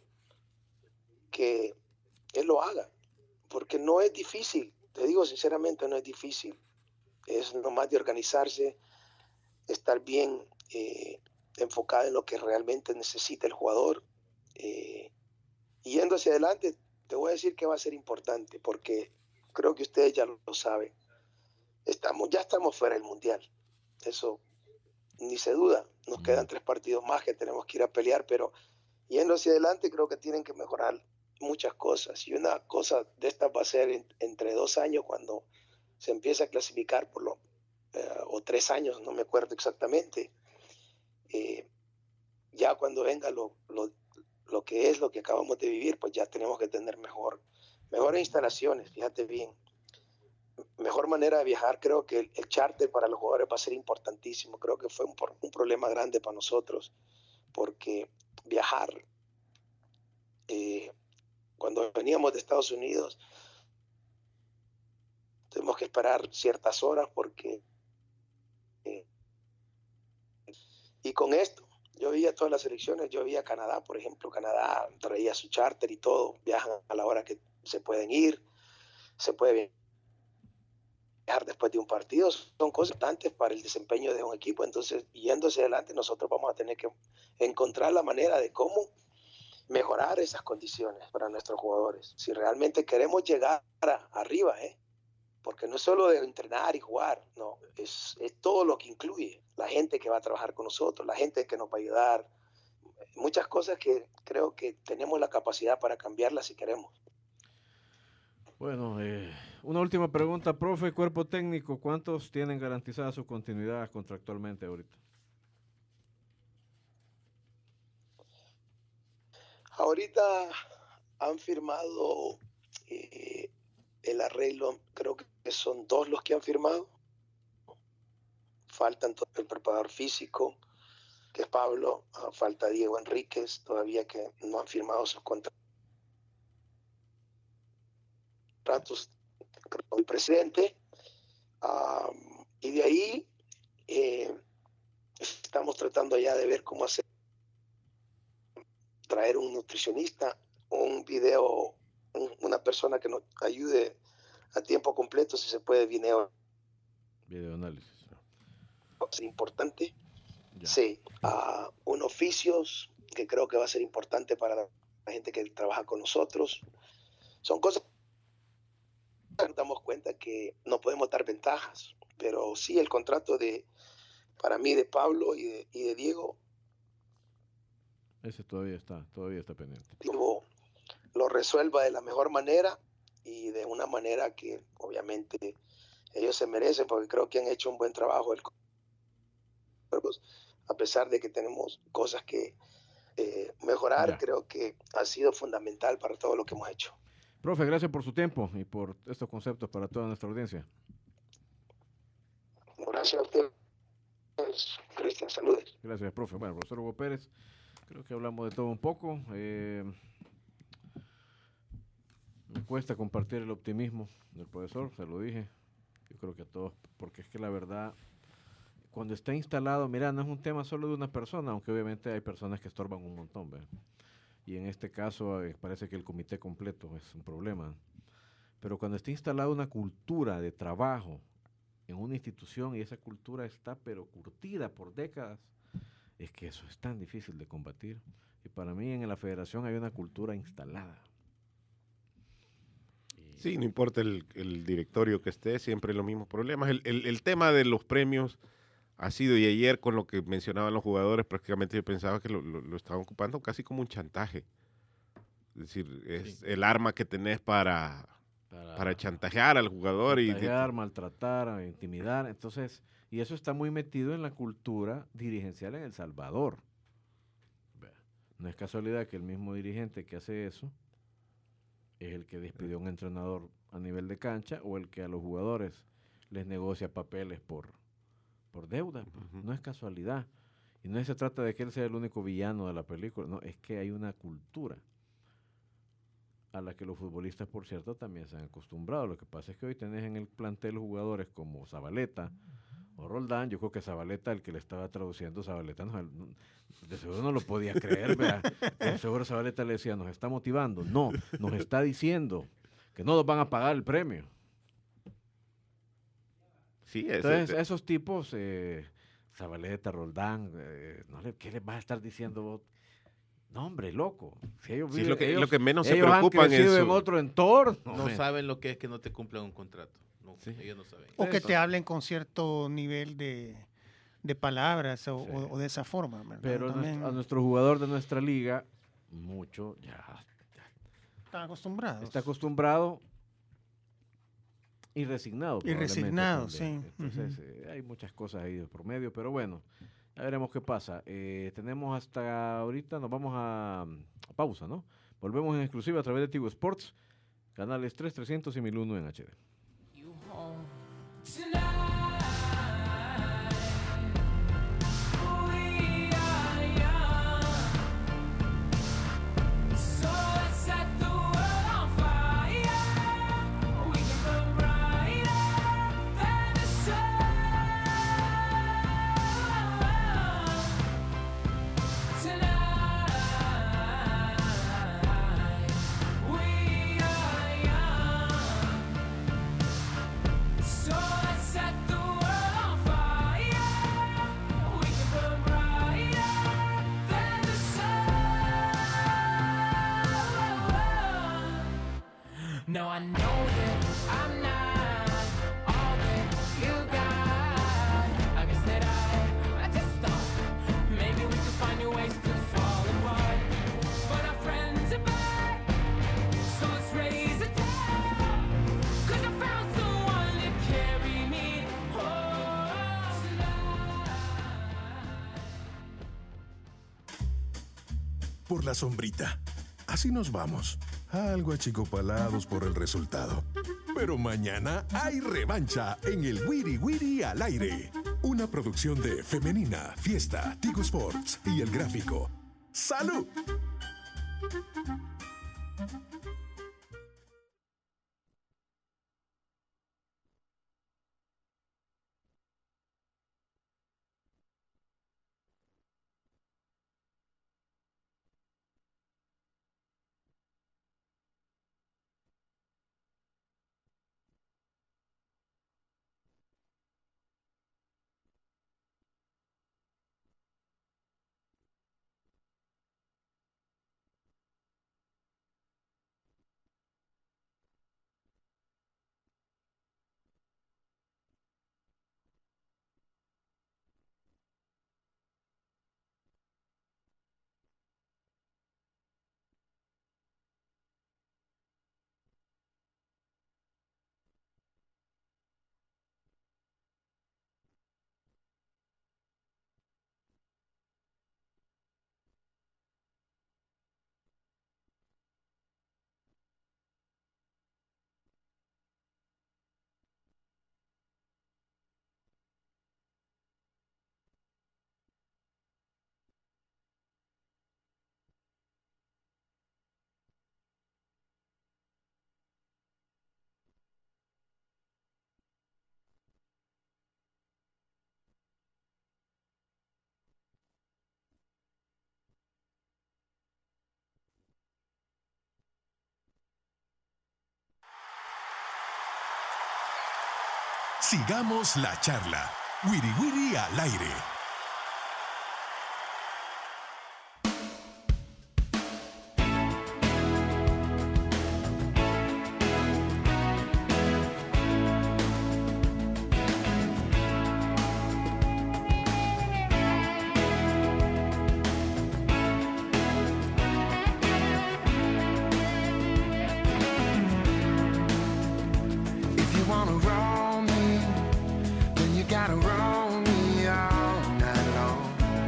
que él lo haga, porque no es difícil, te digo sinceramente, no es difícil. Es nomás de organizarse, estar bien eh, enfocado en lo que realmente necesita el jugador. Eh, y yendo hacia adelante, te voy a decir que va a ser importante, porque creo que ustedes ya lo saben. Estamos, ya estamos fuera del Mundial. Eso ni se duda. Nos Mm. quedan tres partidos más que tenemos que ir a pelear, pero yendo hacia adelante creo que tienen que mejorar muchas cosas. Y una cosa de estas va a ser en, entre dos años cuando se empieza a clasificar por lo, eh, o tres años, no me acuerdo exactamente. Eh, ya cuando venga lo, lo, lo que es lo que acabamos de vivir, pues ya tenemos que tener mejor, mejores instalaciones, fíjate bien. Mejor manera de viajar, creo que el, el charter para los jugadores va a ser importantísimo. Creo que fue un, un problema grande para nosotros, porque viajar, eh, cuando veníamos de Estados Unidos, tuvimos que esperar ciertas horas porque... Eh, y con esto, yo veía todas las elecciones, yo veía Canadá, por ejemplo, Canadá traía su charter y todo, viajan a la hora que se pueden ir, se puede viajar después de un partido, son cosas importantes para el desempeño de un equipo. Entonces, yéndose adelante, nosotros vamos a tener que encontrar la manera de cómo mejorar esas condiciones para nuestros jugadores. Si realmente queremos llegar a, arriba, ¿eh? Porque no es solo de entrenar y jugar, no, es, es todo lo que incluye, la gente que va a trabajar con nosotros, la gente que nos va a ayudar, muchas cosas que creo que tenemos la capacidad para cambiarlas si queremos. Bueno, eh, una última pregunta, profe, cuerpo técnico, ¿cuántos tienen garantizada su continuidad contractualmente ahorita? Ahorita han firmado eh, el arreglo, creo que son dos los que han firmado. Faltan el preparador físico, que es Pablo, uh, falta Diego Enríquez, todavía que no han firmado sus contratos con el presidente. Um, y de ahí eh, estamos tratando ya de ver cómo hacer, traer un nutricionista, un video, un, una persona que nos ayude a tiempo completo, si se puede, video. Video análisis. Es importante. Ya. Sí, uh, un oficios que creo que va a ser importante para la gente que trabaja con nosotros. Son cosas que nos damos cuenta que no podemos dar ventajas, pero sí el contrato de, para mí, de Pablo y de, y de Diego. Ese todavía está, todavía está pendiente. Diego lo resuelva de la mejor manera y de una manera que obviamente ellos se merecen, porque creo que han hecho un buen trabajo. El, a pesar de que tenemos cosas que eh, mejorar, Ya. creo que ha sido fundamental para todo lo que hemos hecho. Profe, gracias por su tiempo y por estos conceptos para toda nuestra audiencia. Gracias a ustedes, Cristian, saludos. Gracias, profe. Bueno, profesor Hugo Pérez, creo que hablamos de todo un poco. Eh, me cuesta compartir el optimismo del profesor, se lo dije. Yo creo que a todos, porque es que la verdad, cuando está instalado, mira, no es un tema solo de una persona, aunque obviamente hay personas que estorban un montón, ¿verdad? Y en este caso eh, parece que el comité completo es un problema. Pero cuando está instalada una cultura de trabajo en una institución y esa cultura está pero curtida por décadas, es que eso es tan difícil de combatir. Y para mí en la federación hay una cultura instalada. Y Sí, no importa el, el directorio que esté, siempre los mismos problemas. El, el, el tema de los premios ha sido, y ayer con lo que mencionaban los jugadores, prácticamente yo pensaba que lo, lo, lo estaban ocupando casi como un chantaje. Es decir, es Sí. el arma que tenés para, para, para chantajear al jugador. chantajear, y maltratar, intimidar. Entonces, y eso está muy metido en la cultura dirigencial en El Salvador. Vea, no es casualidad que el mismo dirigente que hace eso es el que despidió a un entrenador a nivel de cancha o el que a los jugadores les negocia papeles por, por deuda. Ujú. No es casualidad. Y no se trata de que él sea el único villano de la película, no, es que hay una cultura a la que los futbolistas, por cierto, también se han acostumbrado. Lo que pasa es que hoy tenés en el plantel jugadores como Zabaleta o Roldán. Yo creo que Zabaleta, el que le estaba traduciendo, Zabaleta, no, de seguro no lo podía creer, ¿verdad? De seguro Zabaleta le decía, nos está motivando. No, nos está diciendo que no nos van a pagar el premio. Sí, ese- Entonces, esos tipos, eh, Zabaleta, Roldán, eh, no le, ¿qué les vas a estar diciendo vos? No, hombre, loco. Si ellos sí, es viven- lo que, ellos- lo que menos se ellos han preocupan en crecido en, su- otro entorno. No hombre. saben lo que es que no te cumplan un contrato. No, Sí. ellos no saben. O que Eso. te hablen con cierto nivel de, de palabras o, Sí. o- o de esa forma. ¿verdad? Pero a También nuestro, a nuestro jugador de nuestra liga, mucho ya están acostumbrados. está acostumbrado y resignado. Y resignado, probablemente sí. también. Entonces, Ujú. eh, hay muchas cosas ahí de por medio, pero bueno, ya veremos qué pasa. Eh, tenemos hasta ahorita, nos vamos a, a pausa, ¿no? Volvemos en exclusiva a través de Tigo Sports, canales tres, trescientos y mil uno en H D. No, I know that I'm not all that you got. I guess that I, I just thought maybe we could find new ways to fall apart. But our friends are back, so let's raise a town. Cause I found someone to carry me home tonight. Por la sombrita. Así nos vamos. Algo achicopalados por el resultado. Pero mañana hay revancha en el Wiri Wiri al aire. Una producción de Femenina, Fiesta, Tigo Sports y El Gráfico. ¡Salud! Sigamos la charla. Wiri Wiri al aire. If you wanna roll me, then you gotta roll me all night long.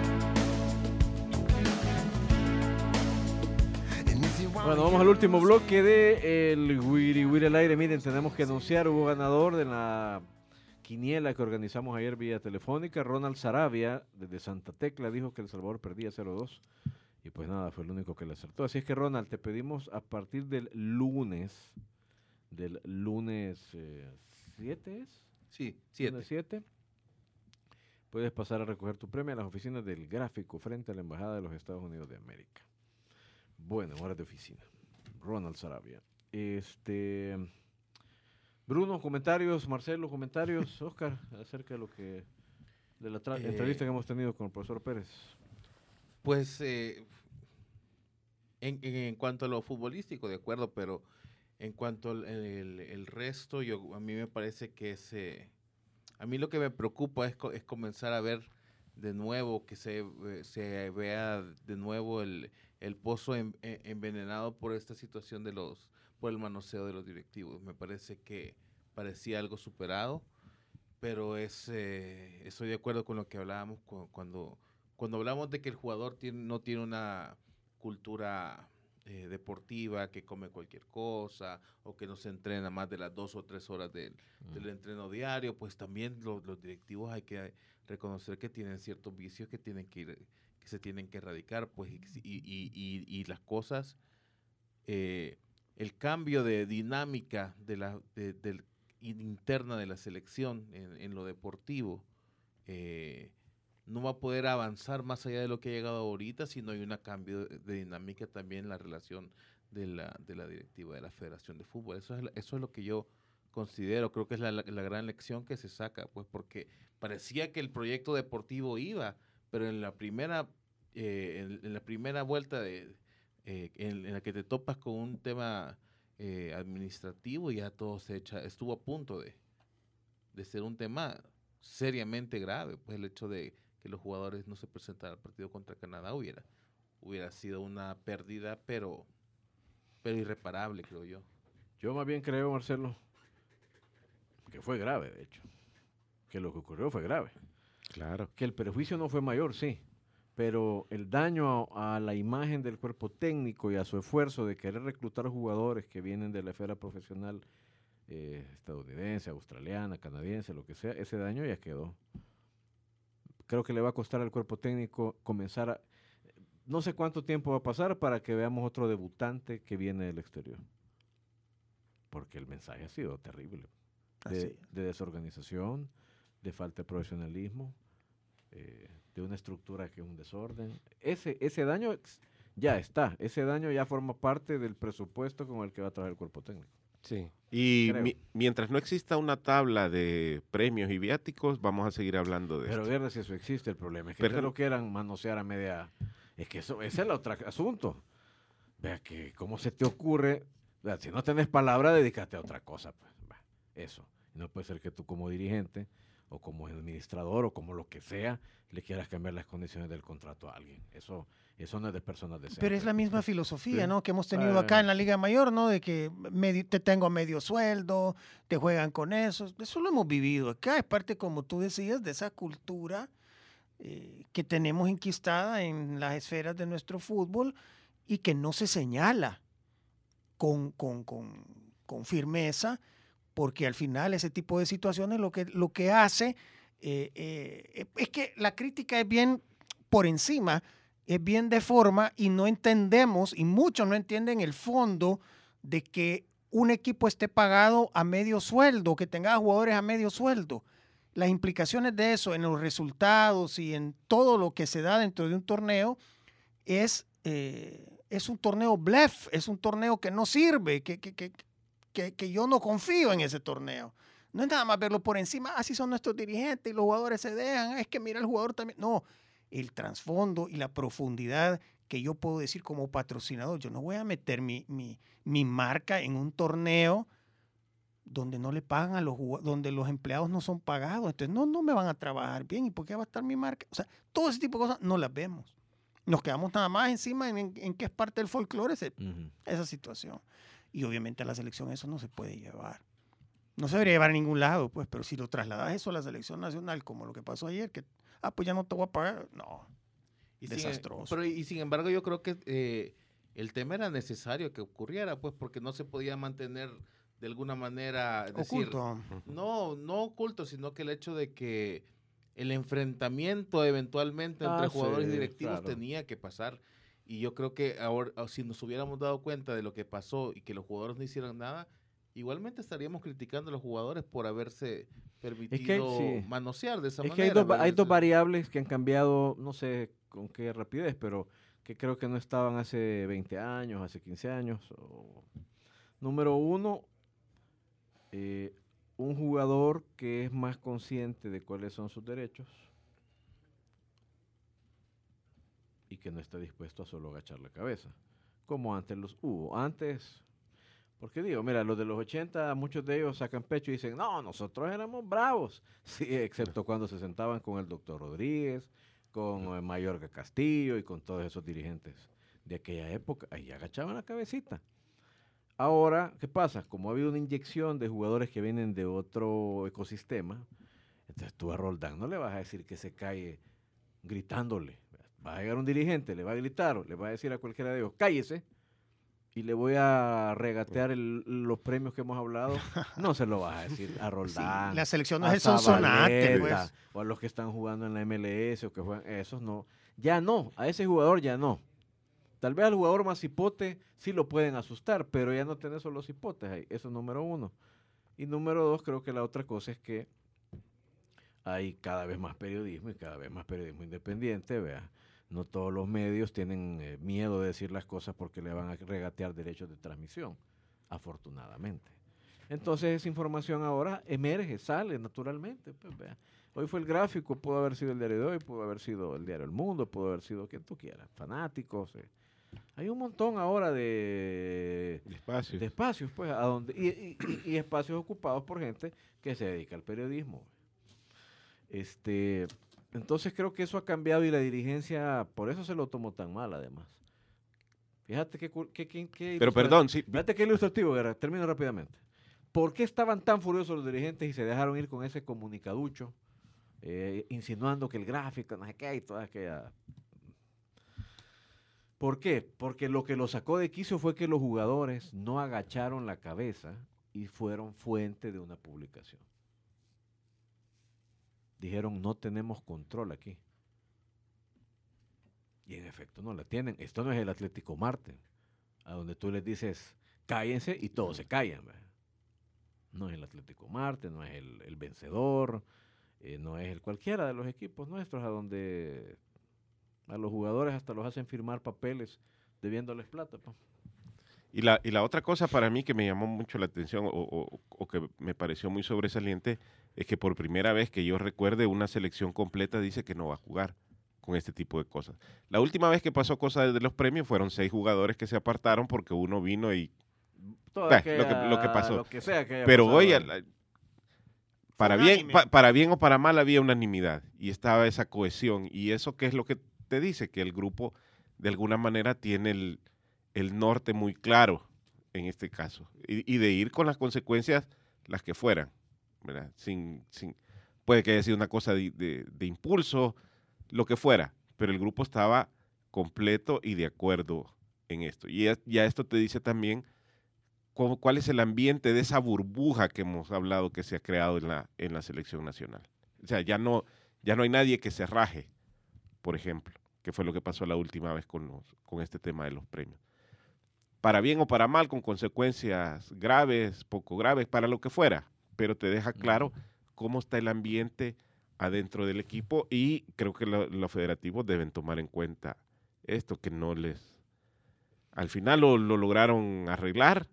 And if you wanna Bueno, vamos al último bloque de el Wiri Wiri al aire. Miren, tenemos que anunciar, hubo ganador de la quiniela que organizamos ayer vía telefónica. Ronald Sarabia, desde Santa Tecla, dijo que El Salvador perdía cero dos. Y pues nada, fue el único que le acertó. Así es que, Ronald, te pedimos a partir del lunes, del lunes eh, siete, ¿es? Sí, siete. Lunes siete, puedes pasar a recoger tu premio a las oficinas del Gráfico frente a la Embajada de los Estados Unidos de América. Bueno, horas de oficina. Ronald Sarabia. Este, Bruno, comentarios. Marcelo, comentarios. Oscar, acerca de lo que de la tra- Eh, entrevista que hemos tenido con el profesor Pérez. Pues eh, en, en- en cuanto a lo futbolístico, de acuerdo, pero en cuanto al el, el resto, yo a mí me parece que es, eh, a mí lo que me preocupa es, co- es comenzar a ver de nuevo, que se, eh, se vea de nuevo el, el pozo en, en, envenenado por esta situación de los, por el manoseo de los directivos. Me parece que parecía algo superado, pero es, eh, estoy de acuerdo con lo que hablábamos cu cuando, cuando hablamos de que el jugador tiene, no tiene una cultura eh, deportiva, que come cualquier cosa, o que no se entrena más de las dos o tres horas del, mm. del entreno diario, pues también lo, los directivos hay que reconocer que tienen ciertos vicios que tienen que ir, que se tienen que erradicar, pues, y, y, y, y las cosas, eh, el cambio de dinámica de la, de, de, interna de la selección en, en lo deportivo, eh, no va a poder avanzar más allá de lo que ha llegado ahorita si no hay un cambio de, de dinámica también en la relación de la, de la directiva de la Federación de Fútbol. Eso es, eso es lo que yo considero, creo que es la, la, la gran lección que se saca, pues porque parecía que el proyecto deportivo iba, pero en la primera, eh, en, en la primera vuelta de, eh, en, en la que te topas con un tema eh, administrativo, ya todo se echa, estuvo a punto de, de ser un tema seriamente grave, pues el hecho de que los jugadores no se presentaran al partido contra Canadá hubiera, hubiera sido una pérdida, pero, pero irreparable, creo yo. Yo más bien creo, Marcelo, que fue grave, de hecho. Que lo que ocurrió fue grave. Claro. Que el perjuicio no fue mayor, sí, pero el daño a, a la imagen del cuerpo técnico y a su esfuerzo de querer reclutar jugadores que vienen de la esfera profesional eh, estadounidense, australiana, canadiense, lo que sea, ese daño ya quedó. Creo que le va a costar al cuerpo técnico comenzar a... No sé cuánto tiempo va a pasar para que veamos otro debutante que viene del exterior. Porque el mensaje ha sido terrible. De, de desorganización, de falta de profesionalismo, eh, de una estructura que es un desorden. Ese, ese daño ya está. Ese daño ya forma parte del presupuesto con el que va a trabajar el cuerpo técnico. Sí. Y mi, mientras no exista una tabla de premios y viáticos, vamos a seguir hablando de Pero esto. Pero ver si eso existe, el problema es que Pero, no lo quieran manosear a media... Es que eso, ese es el otro asunto. Vea que cómo se te ocurre... Vea, si no tenés palabra, dedícate a otra cosa. Pues, va, eso. No puede ser que tú como dirigente o como administrador o como lo que sea, le quieras cambiar las condiciones del contrato a alguien. Eso, eso no es de personas decentes. Pero es la misma filosofía, sí. ¿no? Que hemos tenido acá en la Liga Mayor, ¿no? De que medio, te tengo a medio sueldo, te juegan con eso. Eso lo hemos vivido acá. Es parte, como tú decías, de esa cultura eh, que tenemos enquistada en las esferas de nuestro fútbol y que no se señala con, con, con, con firmeza, porque al final ese tipo de situaciones lo que, lo que hace eh, eh, es que la crítica es bien por encima, es bien de forma y no entendemos, y muchos no entienden el fondo de que un equipo esté pagado a medio sueldo, que tenga jugadores a medio sueldo. Las implicaciones de eso en los resultados y en todo lo que se da dentro de un torneo es, eh, es un torneo bluff, es un torneo que no sirve, que... que, que Que, que yo no confío en ese torneo. No es nada más verlo por encima, así son nuestros dirigentes y los jugadores se dejan, es que mira el jugador también. No, el trasfondo y la profundidad que yo puedo decir como patrocinador. Yo no voy a meter mi, mi, mi marca en un torneo donde no le pagan a los jugadores, donde los empleados no son pagados. Entonces no, no me van a trabajar bien. ¿Y por qué va a estar mi marca? O sea, todo ese tipo de cosas no las vemos. Nos quedamos nada más encima en, en, en qué es parte del folclore ese, uh-huh. esa situación. Y obviamente a la selección eso no se puede llevar. No se debería llevar a ningún lado, pues, pero si lo trasladas eso a la selección nacional, como lo que pasó ayer, que, ah, pues ya no te voy a pagar, no, y desastroso. Sin, pero, y sin embargo yo creo que eh, el tema era necesario que ocurriera, pues, porque no se podía mantener de alguna manera, decir, oculto. No, no oculto, sino que el hecho de que el enfrentamiento eventualmente ah, entre jugadores sí, y directivos claro. tenía que pasar. Y yo creo que ahora, si nos hubiéramos dado cuenta de lo que pasó y que los jugadores no hicieran nada, igualmente estaríamos criticando a los jugadores por haberse permitido es que, sí. manosear de esa es manera. Es que hay dos, hay dos variables que han cambiado, no sé con qué rapidez, pero que creo que no estaban hace veinte años, hace quince años. O... Número uno, eh, un jugador que es más consciente de cuáles son sus derechos y que no está dispuesto a solo agachar la cabeza, como antes los hubo. Antes, Porque digo, mira, los de los ochenta, muchos de ellos sacan pecho y dicen, no, nosotros éramos bravos. Sí, excepto cuando se sentaban con el doctor Rodríguez, con eh, Mayorga Castillo y con todos esos dirigentes de aquella época. Ahí agachaban la cabecita. Ahora, ¿qué pasa? Como ha habido una inyección de jugadores que vienen de otro ecosistema, entonces tú a Roldán no le vas a decir que se calle gritándole. Va a llegar un dirigente, le va a gritar, o le va a decir a cualquiera de ellos, cállese, y le voy a regatear el- los premios que hemos hablado. No se lo vas a decir a Roldán. Sí, la selección no a es el Sonsonate, Zabaleta, pues. o a los que están jugando en la M L S, o que juegan, esos no. Ya no, a ese jugador ya no. Tal vez al jugador más cipote sí lo pueden asustar, pero ya no tenés solo cipotes ahí. Eso es número uno. Y número dos, creo que la otra cosa es que hay cada vez más periodismo y cada vez más periodismo independiente, vea. No todos los medios tienen eh, miedo de decir las cosas porque le van a regatear derechos de transmisión, afortunadamente. Entonces esa información ahora emerge, sale naturalmente. Pues, vea. Hoy fue el Gráfico, pudo haber sido el Diario de Hoy, pudo haber sido el Diario El Mundo, pudo haber sido quien tú quieras, fanáticos. Eh. Hay un montón ahora de, De espacios. de espacios, pues, a donde, y, y- y- y espacios ocupados por gente que se dedica al periodismo. Este, entonces creo que eso ha cambiado y la dirigencia, por eso se lo tomó tan mal, además. Fíjate qué, cu- qué, qué- qué Pero ilustra- perdón, sí, Fíjate qué ilustrativo, Guerra, termino rápidamente. ¿Por qué estaban tan furiosos los dirigentes y se dejaron ir con ese comunicaducho, eh, insinuando que el Gráfico, no sé qué, y toda aquella... ¿Por qué? Porque lo que lo sacó de quicio fue que los jugadores no agacharon la cabeza y fueron fuente de una publicación. Dijeron, no tenemos control aquí. Y en efecto no la tienen. Esto no es el Atlético Marte, a donde tú les dices, cállense y todos se callan. ¿verdad? No es el Atlético Marte, no es el, el Vencedor, eh, no es el cualquiera de los equipos nuestros, a donde a los jugadores hasta los hacen firmar papeles debiéndoles plata. pa. Y la, y la otra cosa para mí que me llamó mucho la atención o, o- o que me pareció muy sobresaliente es que por primera vez que yo recuerde una selección completa dice que no va a jugar con este tipo de cosas. La última vez que pasó cosas de los premios fueron seis jugadores que se apartaron porque uno vino y... Todo Bah, aquella- lo que- lo que pasó. Lo que sea que haya Pero pasado hoy, ahí. a la- para bien, unánime. pa- para bien o para mal había unanimidad y estaba esa cohesión. Y eso qué es lo que te dice, que el grupo de alguna manera tiene el, el norte muy claro en este caso y, y de ir con las consecuencias las que fueran, ¿verdad? Sin, sin, puede que haya sido una cosa de, de- de impulso, lo que fuera, pero el grupo estaba completo y de acuerdo en esto. Y ya, ya esto te dice también cómo- cuál es el ambiente de esa burbuja que hemos hablado que se ha creado en la, en la selección nacional. O sea, ya no, ya no hay nadie que se raje, por ejemplo, que fue lo que pasó la última vez con, los, con este tema de los premios. Para bien o para mal, con consecuencias graves, poco graves, para lo que fuera, pero te deja claro cómo está el ambiente adentro del equipo y creo que lo- los federativos deben tomar en cuenta esto, que no les... Al final lo, lo lograron arreglar,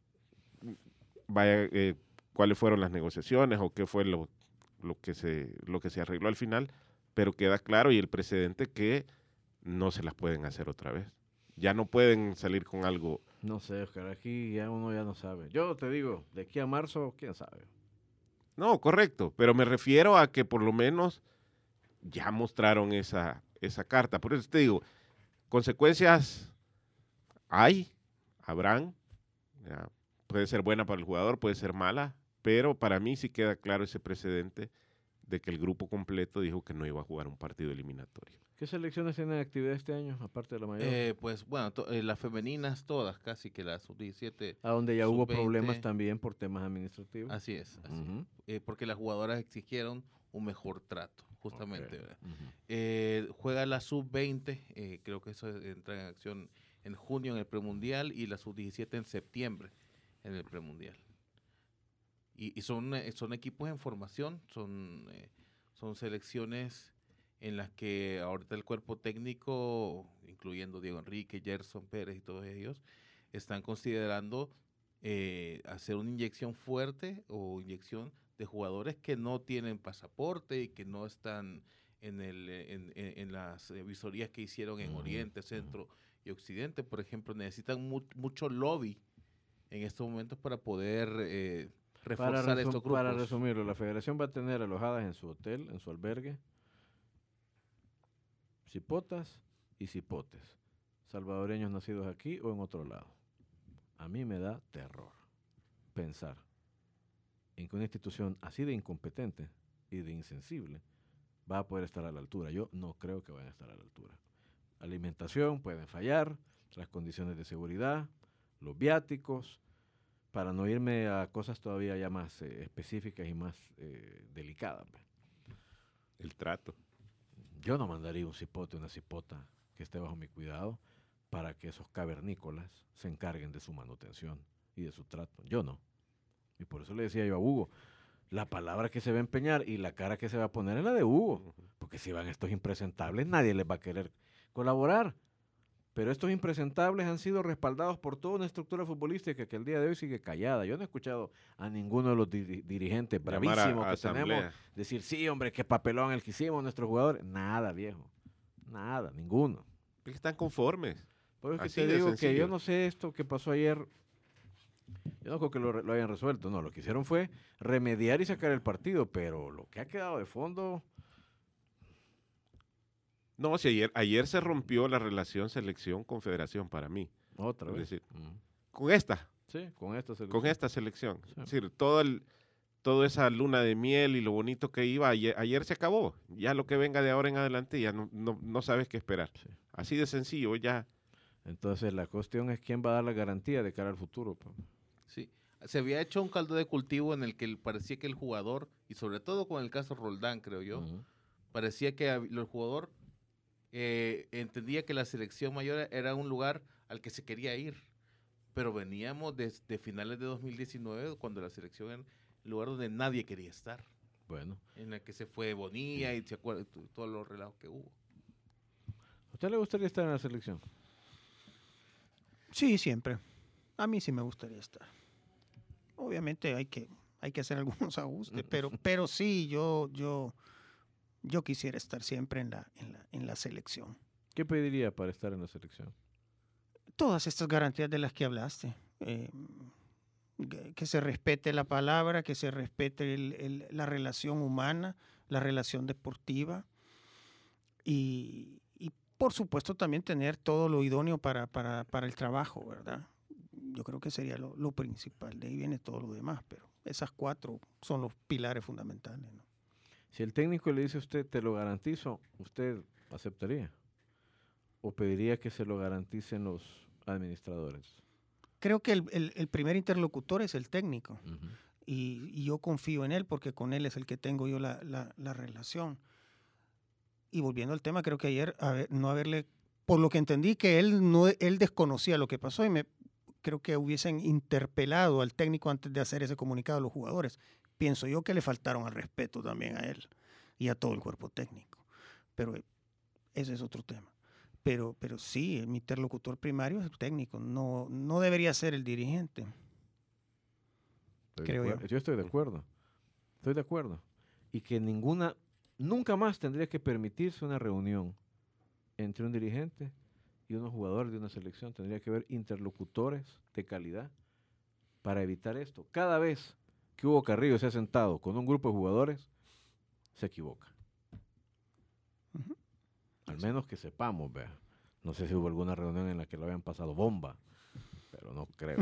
vaya, eh, cuáles fueron las negociaciones o qué fue lo, lo, que se, lo que se arregló al final, pero queda claro y el precedente que no se las pueden hacer otra vez. Ya no pueden salir con algo. No sé, Oscar, aquí ya uno ya no sabe. Yo te digo, de aquí a marzo, quién sabe. No, correcto, pero me refiero a que por lo menos ya mostraron esa, esa carta. Por eso te digo, consecuencias hay, habrán, ya, puede ser buena para el jugador, puede ser mala, pero para mí sí queda claro ese precedente de que el grupo completo dijo que no iba a jugar un partido eliminatorio. ¿Qué selecciones tienen actividad este año, aparte de la mayor? Eh, pues bueno, to- eh, las femeninas todas, casi que las sub diecisiete. a donde ya hubo sub veinte. problemas también por temas administrativos. Así es, así es. Ujú. Eh, porque las jugadoras exigieron un mejor trato, justamente. Ok. ¿verdad? Ujú. Eh, juega la sub veinte, eh, creo que eso entra en acción en junio en el premundial y la sub diecisiete en septiembre en el premundial. Y, y son, eh, son equipos en formación, son, eh, son selecciones en las que ahorita el cuerpo técnico, incluyendo Diego Enrique, Gerson Pérez y todos ellos, están considerando eh, hacer una inyección fuerte o inyección de jugadores que no tienen pasaporte y que no están en, el, en, en- en las eh, visorías que hicieron en Ujú, Oriente, ujú. Centro y Occidente. Por ejemplo, necesitan mu- mucho lobby en estos momentos para poder eh, Para, reforzar resu- estos grupos. para resumirlo, la federación va a tener alojadas en su hotel, en su albergue, cipotas y cipotes, salvadoreños nacidos aquí o en otro lado. A mí me da terror pensar en que una institución así de incompetente y de insensible va a poder estar a la altura. Yo no creo que vayan a estar a la altura. Alimentación pueden fallar, las condiciones de seguridad, los viáticos, para no irme a cosas todavía ya más eh, específicas y más eh, delicadas. pues. El trato. Yo no mandaría un cipote, una cipota que esté bajo mi cuidado para que esos cavernícolas se encarguen de su manutención y de su trato. Yo no. Y por eso le decía yo a Hugo, la palabra que se va a empeñar y la cara que se va a poner es la de Hugo. Porque si van estos impresentables, nadie les va a querer colaborar. Pero estos impresentables han sido respaldados por toda una estructura futbolística que el día de hoy sigue callada. Yo no he escuchado a ninguno de los diri- dirigentes Llamar a- bravísimos a que asamblea. tenemos decir, sí, hombre, qué papelón el que hicimos nuestros jugadores. Nada, viejo. Nada, ninguno. Es que están conformes. Por eso que Así te de digo que sencillo. yo no sé esto que pasó ayer. Yo no creo que lo, re- lo hayan resuelto. No, lo que hicieron fue remediar y sacar el partido. Pero lo que ha quedado de fondo... No, si ayer, ayer se rompió la relación selección-confederación para mí. Otra Es vez. decir, Ujú. Con esta, Sí, con esta selección. con esta selección. Sí. Es decir, todo el, toda esa luna de miel y lo bonito que iba, ayer, ayer se acabó. Ya lo que venga de ahora en adelante ya no, no, no sabes qué esperar. Sí. Así de sencillo, ya. Entonces la cuestión es quién va a dar la garantía de cara al futuro. pues. Sí. Se había hecho un caldo de cultivo en el que el- parecía que el jugador, y sobre todo con el caso Roldán, creo yo, Ujú. parecía que hab- el jugador eh, entendía que la selección mayor era un lugar al que se quería ir. Pero veníamos desde finales de dos mil diecinueve, cuando la selección era el lugar donde nadie quería estar. Bueno. En la que se fue Bonilla y se acuerda t- todos los relajos que hubo. ¿A usted le gustaría estar en la selección? Sí, siempre. A mí sí me gustaría estar. Obviamente hay que, hay que hacer algunos ajustes, pero, pero sí, yo, yo, yo quisiera estar siempre en la, en la, en la selección. ¿Qué pediría para estar en la selección? Todas estas garantías de las que hablaste. eh, que, que se respete la palabra, que se respete el- el- la relación humana, la relación deportiva y, y, por supuesto también tener todo lo idóneo para, para, para el trabajo, ¿verdad? Yo creo que sería lo, lo principal. De ahí viene todo lo demás, pero esas cuatro son los pilares fundamentales, ¿no? Si el técnico le dice a usted, te lo garantizo, ¿usted aceptaría? ¿O pediría que se lo garanticen los administradores? Creo que el, el- el primer interlocutor es el técnico. Ujú. y, y yo confío en él porque con él es el que tengo yo la, la- la relación. Y volviendo al tema, creo que ayer haber- no haberle, por lo que entendí que él no él desconocía lo que pasó y me creo que hubiesen interpelado al técnico antes de hacer ese comunicado a los jugadores. Pienso yo que le faltaron al respeto también a él y a todo el cuerpo técnico. Pero eh, ese es otro tema. Pero, pero sí, mi interlocutor primario es el técnico, no, no debería ser el dirigente. Estoy de Creo yo. acuerdo. Yo estoy de acuerdo. Estoy de acuerdo. Y que ninguna, nunca más tendría que permitirse una reunión entre un dirigente y unos jugadores de una selección. Tendría que haber interlocutores de calidad para evitar esto. Cada vez que Hugo Carrillo se ha sentado con un grupo de jugadores, se equivoca. Ujú. Al menos que sepamos, vea. No sé si hubo alguna reunión en la que lo habían pasado bomba, pero no creo.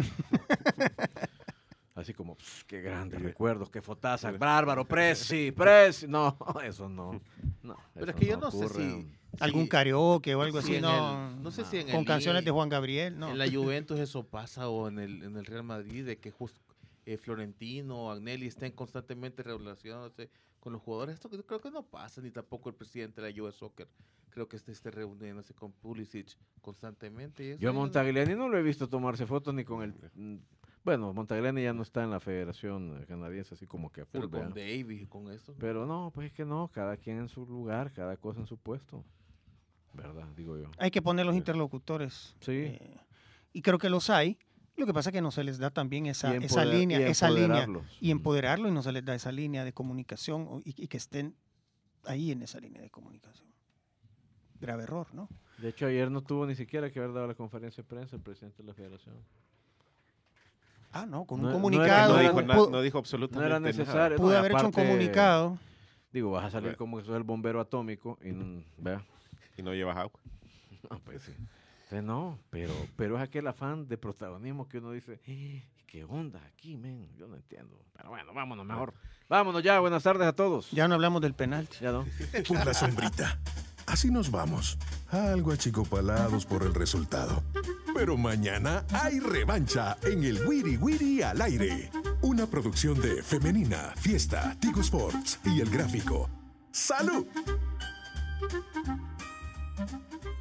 Así como, pss, qué grandes recuerdos, qué fotaza, bárbaro, Presi, Presi. No, eso no. no Pero eso es que yo no sé ocurre. si... Algún si- karaoke o algo si así, en no. el- no sé si en con el canciones I- de Juan Gabriel, no. En la Juventus eso pasa o en el, en el Real Madrid, de que justo eh, Florentino o Agnelli estén constantemente relacionándose con los jugadores. Esto que- creo que no pasa, ni tampoco el presidente de la U S Soccer. Creo que este esté reuniéndose con Pulisic constantemente. y eso Yo a ya no- Montagliani no lo he visto tomarse fotos ni con el... mm, Bueno, Montagliani ya no está en la Federación Canadiense, así como que a full, Pero con ¿verdad? Davis y con esto. Pero no, pues es que no, cada quien en su lugar, cada cosa en su puesto. ¿Verdad? Digo yo. Hay que poner los interlocutores. Sí. eh, y creo que los hay. Lo que pasa es que no se les da también esa, Y esa empoder- línea, y esa línea. empoderarlos. Y empoderarlo y no se les da esa línea de comunicación o- y, y que estén ahí en esa línea de comunicación. Grave error, ¿no? De hecho, ayer no tuvo ni siquiera que haber dado la conferencia de prensa el presidente de la Federación. Ah, no, con un No- no comunicado. No era- dijo, no na- pudo, no dijo No absolutamente era nada. necesario. pudo no, y haber hecho un aparte, comunicado. Digo, vas a salir Bueno. como que sos el bombero atómico y no- vea. Y no llevas agua. No, pues sí. Entonces, no, pero, pero es aquel afán de protagonismo que uno dice, "Eh, ¿qué onda aquí, men? Yo no entiendo. Pero bueno, vámonos mejor. Vámonos ya, buenas tardes a todos. Ya no hablamos del penalti. Ya no. Por la sombrita. Así nos vamos. Algo achicopalados por el resultado. Pero mañana hay revancha en el Wiri Wiri al aire. Una producción de Femenina, Fiesta, Tigo Sports y El Gráfico. ¡Salud!